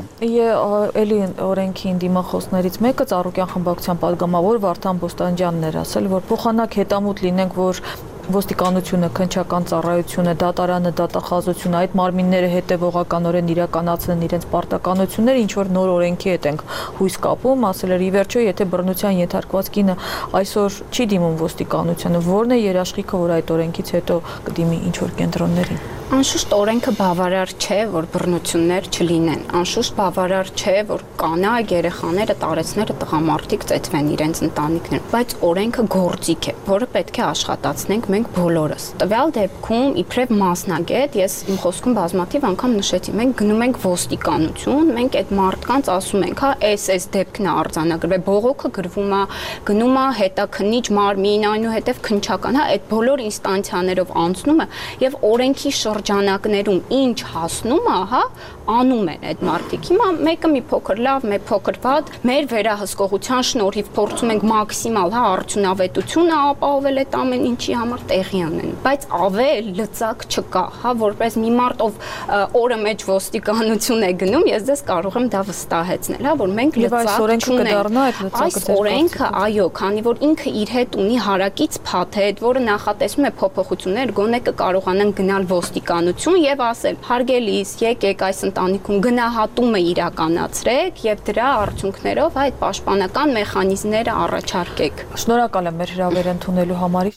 Էլի օրենքի դիմախոսներից մեկը Ծառուկյան խմբակցության падգամավոր Վարդան Բոստանջյանն էր ասել, որ փոխանակ հետամուտ լինենք, որ ոստիկանությունը, քննչական ծառայությունը, դատարանը, դատախազությունը այդ մարմինները հետևողականորեն իրականացնեն իրենց պարտականությունները, ինչ որ նոր օրենքի հետ ենք հույս կապում, ասել էր ի վերջո, եթե բռնության ենթարկված կինը այսօր չի դիմում ոստիկանությանը, ո՞րն է երաշխիքը, որ այդ օրենքից հետո կդիմի ինչ որ կենտրոններին։ Անշուշտ օրենքը բավարար չէ, որ բռնություններ չլինեն։ Անշուշտ բավարար չէ, որ կանայք, երեխաները, տարեցները, տղամարդիկ ծեծվեն իրենց ընտանիքներում, բայց օրենքը գործիք է, որը պետք է աշխատացնենք մենք բոլորս։ Տվյալ դեպքում իբրև մասնագետ, ես իմ խոսքում բազմաթիվ անգամ նշեցի, մենք գնում ենք ոստիկանություն, մենք այդ մարդկանց ասում ենք, հա, էս էս դեպքն է արձանագրվել, բողոքը գրվում է, գնում է հետաքննիչ մարմին, այնուհետև քննչական, հա, այդ բոլոր ինստանցիաներով անցնում է եւ օրենքի շրջանակներում ինչ հասնում է, հա, անում են այդ մարդիկ։ Հիմա մեկը մի փոքր լավ, մի փոքր վատ, մեր վերահսկողության շնորհիվ փորձում ենք մաքսիմալ, հա, արդյունավետությունը ապահովել այդ ամեն ինչի համար տեղի ունեն, բայց ավել լծակ չկա, հա, որպես մի մարդ ով օրը մեջ ոստիկանություն է գնում, ես դες կարող եմ դա վստահեցնել, հա, որ մենք լծակ չունենք։ Այս օրենքը, այո, քանի որ ինքը իր հետ ունի հարակից փաթեթ, որը նախատեսում է փոփոխություններ, գոնե կկարողանան գնալ ոստիկանություն եւ ասել. հարգելիս, եկեք այս ընտանիքում գնահատումը իրականացրեք եւ դրա արդյունքներով այդ պաշտպանական մեխանիզմները առաջարկեք։ Շնորհակալ եմ մեր հրավերը ընդունելու համար։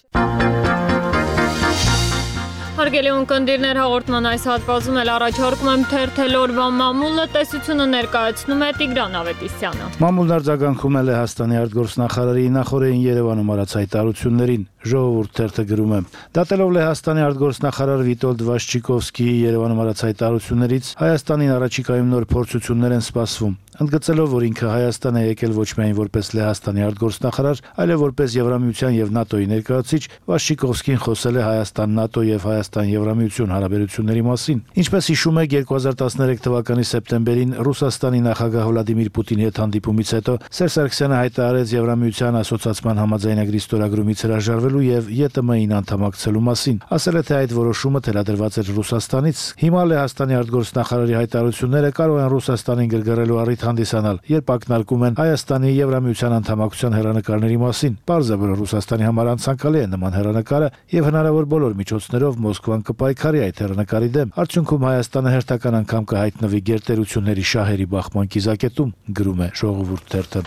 Հարգելի ունկնդիրներ, հաղորդման այս հատվածում էլ առաջարկում եմ թերթել օրվա մամուլը, տեսությունը ներկայացնում է Տիգրան Ավետիսյանը։ Մամուլն արձագանքում է Լեհաստանի արտգործնախարարի նախորդին Երևանում արած հայտարարություններին։ Ժողովուրդ թերթը գրում է. Դատելով Լեհաստանի արտգործնախարար Վիտոլդ Վաշչիկովսկիի Երևանում արած հայտարարություններից Հայաստանին առաջիկայում նոր փորձություններ են սպասվում։ Ընդգծելով, որ ինքը Հայաստան է եկել ոչ միայն որպես Լեհաստանի արտգործնախարար, այլև որպես Եվրամիության եւ ՆԱՏՕ-ի ներկայացուցիչ, Վաշչիկովսկին խոսել է Հայաստան-ՆԱՏՕ եւ Հայաստան-Եվրամիություն հարաբերությունների մասին։ Ինչպես հիշում եք, երկու հազար տասներեք թվականի սեպտեմբերին Ռուսաստանի նախագահ Վլադիմիր Պուտինի հետ հանդիպումից հետո Սերժ Սարգսյանը հայտարարեց Եվրամիության ասոցիացման համաձայնագրի ստորագրումից հրաժարվել կառավարվելու եւ Ե Տ Մ Ին անդամակցելու մասին։ Ասել է, թե այդ որոշումը թելադրված էր Ռուսաստանից։ Հիմա Լեհաստանի արտգործնախարարի հայտարարությունները կարող են Ռուսաստանին գրգռելու առիթ հանդիսանալ, երբ ակնարկում են Հայաստանի Եվրամիության անդամակցության հեռանկարների մասին։ Պարզ է, որ Ռուսաստանի համար անցանկալի է նման հեռանկարը եւ հնարավոր բոլոր միջոցներով Մոսկվան կպայքարի այդ հեռանկարի դեմ։ Արդյունքում Հայաստանը հերթական անգամ կհայտնվի գերտերությունների շահերի բախման կիզակետում, գրում է Ժողովուրդ թերթը։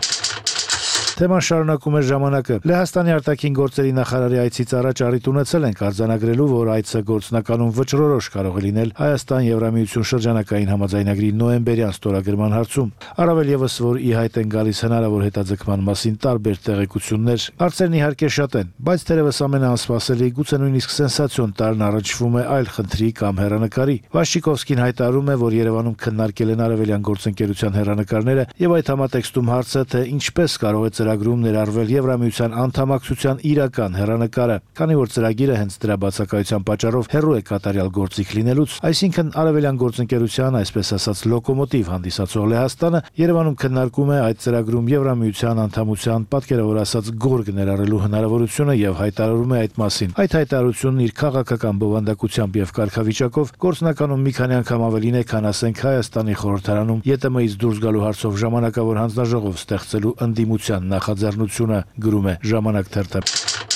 Թեման շարունակում է ժամանակը։ Լեհաստանի արտաքին գործերի նախարարի այցից առաջ առիթ ունեցել ենք արձանագրելու, որ այցը գործնականում վճռորոշ կարող է լինել Հայաստան-Եվրամիություն շրջանակային համաձայնագրի նոյեմբերյան ստորագրման հարցում։ Առավել եւս, որ ի հայտ են գալիս հնարավոր հետաձգման մասին տարբեր տեղեկություններ։ Հարցերն իհարկե շատ են, բայց թերևս ամենաանսպասելի, գուցե նույնիսկ սենսացիոն տարրն առնչվում է այլ խնդրի կամ հեռանկարի։ Վաշչիկովսկին հայտարարում է, որ Երևանում քննարկել են արևելյան գործընկերության հեռանկարները եւ այդ համատեքստում հարցը, թե ինչպես կարող է ծրագրում ներառվել Եվրամիության անդամակցության իրական հեռանկարը, քանի որ ծրագիրը հենց դրա բացակայության պատճառով հեռու է կատարյալ գործիք լինելուց, այսինքն արևելյան գործընկերության, այսպես ասած, լոկոմոտիվ հանդիսացող Լեհաստանը Երևանում քննարկում է այդ ծրագրում Եվրամիության անդամության, պատկերավոր ասած, գորգ ներառելու հնարավորությունը եւ հայտարարում է այդ մասին։ Այդ հայտարարությունն իր քաղաքական բովանդակությամբ եւ կարգավիճակով գործնականում մի քանի անգամ ավելին է, քան ասենք Հայաստանի խորհրդարանում Ե Տ Մ-ից դուրս գալու հարցով ժամանակավոր հանձնաժողով ստեղծելու ընդդիմության նախաձեռնությունը, գրում է Ժամանակ թերթը։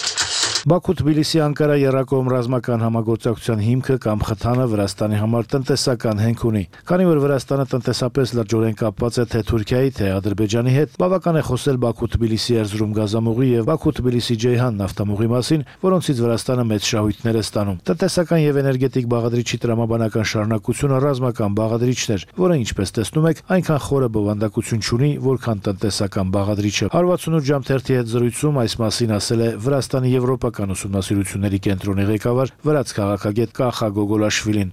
Բաքու-Թբիլիսի-Անկարա եռակողմ ռազմական համագործակցության հիմքը կամ խթանը Վրաստանի համար տնտեսական հենք ունի։ Քանի որ Վրաստանը տնտեսապես լրջորեն կապված է թե Թուրքիայի, թե Ադրբեջանի հետ, բավական է խոսել Բաքու-Թբիլիսի Էրզրում գազամուղի եւ Բաքու-Թբիլիսի-Ջեյհան նավթամուղի մասին, որոնցից Վրաստանը մեծ շահույթներ է ստանում։ Տնտեսական եւ էներգետիկ բաղադրիչի տրամաբանական շարունակությունը ռազմական բաղադրիչն էր, որը, ինչպես տեսնում եք, այնքան խորը բովանդակություն չունի, որքան տնտեսական բաղադրիչը։ հարյուր ութսունութ ժամ թերթի հետ զրույցում այս մասին ասել է Վրաստանի եվրոպական ուսումնասիրությունների կենտրոնի ղեկավար վրաց քաղաքագետ Կախա Գոգոլաշվիլին։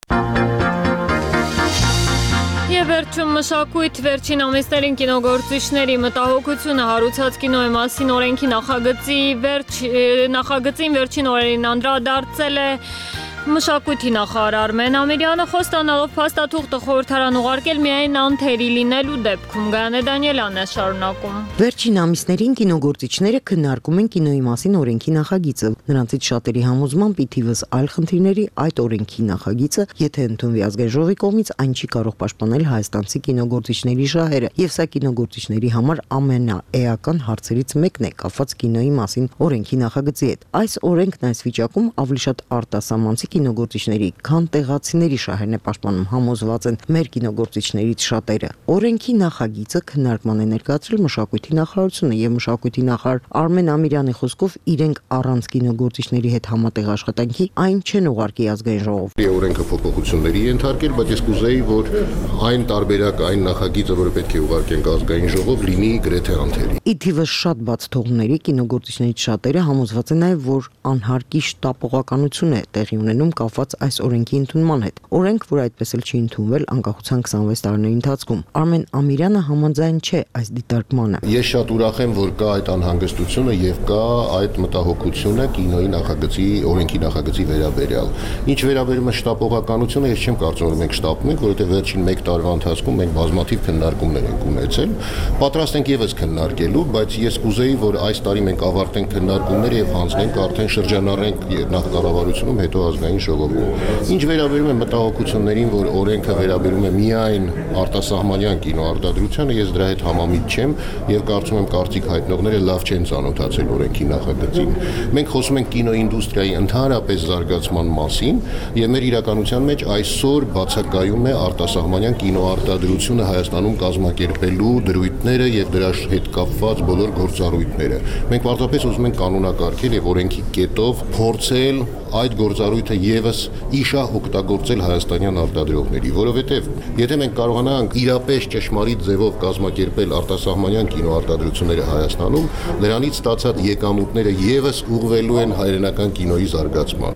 Եվ վերջում մշակույթ, վերջին ամիսներին կինոգործիչների մտահոգությունը հարուցած կինոյի մասին օրենքի նախագծի վերջ, նախագծին վերջին օրերին անդրադարձել է Մշակույթի նախարար Արմեն Ամիրյանը, խոստանալով փաստաթուղթը խորհրդարան ուղարկել միայն անթերի լինելու դեպքում։ Գայանե Դանիելյանն է շարունակում։ Վերջին ամիսներին կինոգործիչները քննարկում են կինոյի մասին օրենքի նախագիծը։ Նրանցից շատերի համոզմամբ ի թիվս այլ խնդիրների այդ օրենքի նախագիծը, եթե ընդունվի ազգային ժողովի կողմից, այն չի կարող պաշտպանել հայաստանցի կինոգործիչների շահերը, եւ սա կինոգործիչների համար ամենաէական հարցերից մեկն է կապված կինոյի մասին օրենքի նախագծի հետ։ Այս օրենքն այս վիճակում ավելի շատ արտասահմանցի կինոգործիչների, քան տեղացիների շահերն է պաշտպանում, համոզված են մեր կինոգործիչներից շատերը։ Օրենքի նախագիծը քննարկման է ներկայացրել մշակույթի նախարարությունը եւ մշակույթի նախարար Արմեն Ամիրյանի խոսքով իրենք առանց կինոգործիչների հետ համատեղ աշխատանքի այն չեն ուղարկի ազգային ժողով։ Օրենքը փոփոխությունների ենթարկել, բայց ես կուզեի, որ այն տարբերակ, այն նախագիծը, որը պետք է ուղարկենք ազգային ժողով, լինի գրեթե անթերի։ Ի թիվս շատ բաց թողումների կինոգործիչներից շատերը համոզված են նաեւ, որ անհարկի շտապողականություն է տեղի ունենում կապված այս օրենքի ընդունման հետ։ Օրենք, որ այդպես էլ չի ընդունվել անկախության քսանվեց տարիների ընթացքում։ Արմեն Ամիրյանը համաձայն չէ այս դիտարկմանը։ Ես շատ ուրախ եմ, որ կա այդ անհանգստությունը եւ կա այդ մտահոգությունը կինոյի նախագծի, օրենքի նախագծի վերաբերյալ։ Ինչ վերաբերում է շտապողականությունը, ես չեմ կարծում, որ մենք շտապում ենք, որովհետեւ վերջին մեկ տարվա ընթացքում մենք բազմաթիվ քննարկումներ ենք ունեցել։ Պատրաստ ենք եւս քննարկելու, բայց ես կուզեի, որ այս տարի մենք ավարտենք քննարկումները եւ հանձնենք արդեն շրջանառենք նախ կառավարությունում, հետո ազգային ժողովում։ Ինչ վերաբերում է մտահոգություններին, որ օրենքը վերաբերում է միայն արտասահմանյան կինոարտադրությանը, ես դրա հետ համամիտ չեմ եւ կարծում եմ կարծիք հայտնողները լավ չեն ծանոթացել օրենքի նախագծին։ Մենք խոսում ենք կինոինդուստրիայի ընդհանրապես զարգացման մասին եւ մեր իրականության մեջ այսօր բացակայում է արտասահմանյան կինոարտադրությունը Հայաստանում կազմակերպելու դրույթները եւ դրա հետ կապված բոլոր գործառույթները։ Մենք պարզապես ուզում ենք կանոնակարգել եւ օրենքի կետով փորձել այդ գործառույթը եւս իշահ օգտագործել հայաստանյան արտադրողների, որովհետեւ եթե մենք կարողանանք իրապես ճշմարիտ ձևով կազմակերպել արտասահմանյան կինոարտադրությունները Հայաստանում, նրանից ստացած եկամուտները եւս ուղղվելու են հայրենական կինոյի զարգացման։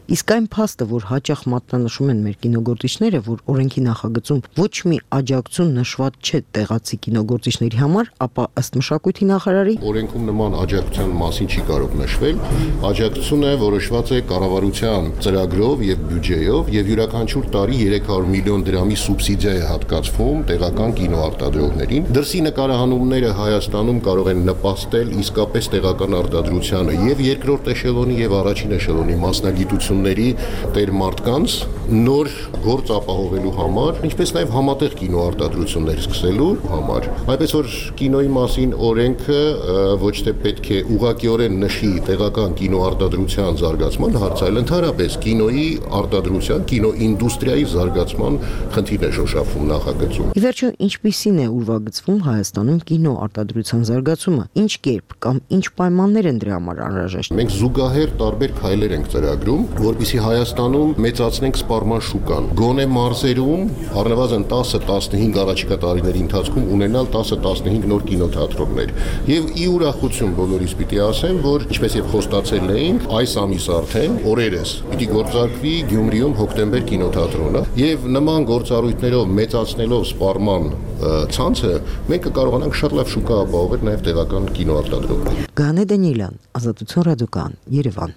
Իսկ այն փաստը, որ հաճախ մատնանշում են մեր կինոգործիչները, որ օրենքի նախագծում ոչ մի աջակցություն նշված չէ տեղացի կինոգործիչների համար, ապա ըստ մշակույթի նախարարի օրենքում նման աջակցության մասին չի կարող նշվել։ Աջակցությունը որոշված է կառավարության ծրագրով եւ բյուջեով եւ յուրաքանչյուր տարի երեք հարյուր միլիոն դրամի սուբսիդիա է հատկացվում տեղական կինոարտադրողներին։ Դրսի նկարահանումները Հայաստանում կարող են նպաստել իսկապես տեղական արտադրությանը եւ երկրորդ էշելոնի եւ առաջին էշելոնի մասնագիտությունների տեր մարդկանց նոր գործ ապահովելու համար, ինչպես նաեւ համատեղ կինոարտադրություններ սկսելու համար։ Այնպես որ կինոյի մասին օրենքը ոչ թե պետք է ուղղակիորեն նշի տեղական կինոարտադրության զարգացման հարց, այլ ընդհանրապես կինոյի արտադրության, կինոինդուստրիայի զարգացման խնդիրն է շոշափում նախագծում։ Ի վերջո, ինչպիսին է ուրվագծվում Հայաստանում կինոարտադրության զարգացումը, ինչ կերպ կամ ինչ պայմաններ են դրա համար անհրաժեշտ։ Մենք զուգահեռ տարբեր քայլեր ենք ծրագրում, որպեսզի Հայաստանում մեծացնենք սպառման շուկան։ Գոնե մարզերում առնվազն տասը տասնհինգ առաջիկա տարիների ընթացքում ունենալ տասը տասնհինգ նոր կինոթատրոններ։ Եվ ի ուրախություն բոլորիս պիտի ասեմ, որ ինչպես եւ խոստացել էինք, այս ամիս արդեն օրերս պիտի գործարկվի Գյումրիում Հոկտեմբեր կինոթատրոնը, եւ նման գործառույթներով մեծացնելով սպառման ցանցը մենք կկարողանանք շատ լավ շուկա ապահովել նաեւ տեղական կինոարտադրողներին։ Գանե Դանիելյան, Ազատություն ռադիոկան, Երևան։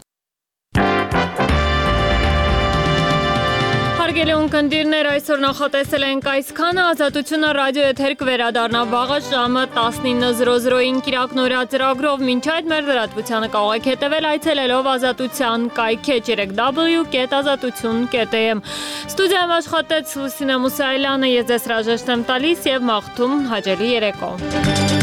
Հարգելի ունկնդիրներ, այսօր նախատեսել ենք այսքանը։ Ազատությունը ռադիո էթեր կվերադառնա վաղը ժամը տասնինը զրո զրոյին կիրակնօրյա ծրագրով։ Մինչ այդ մեր լրատվությանը կարող եք հետևել այցելելով Ազատության կայքը w w w կետ ազատություն կետ a m։ Ստուդիայում աշխատեց Լուսինե Մուսայելյանը, ես ձեզ հրաժեշտ եմ տալիս եւ մաղթում հաճելի երեկո։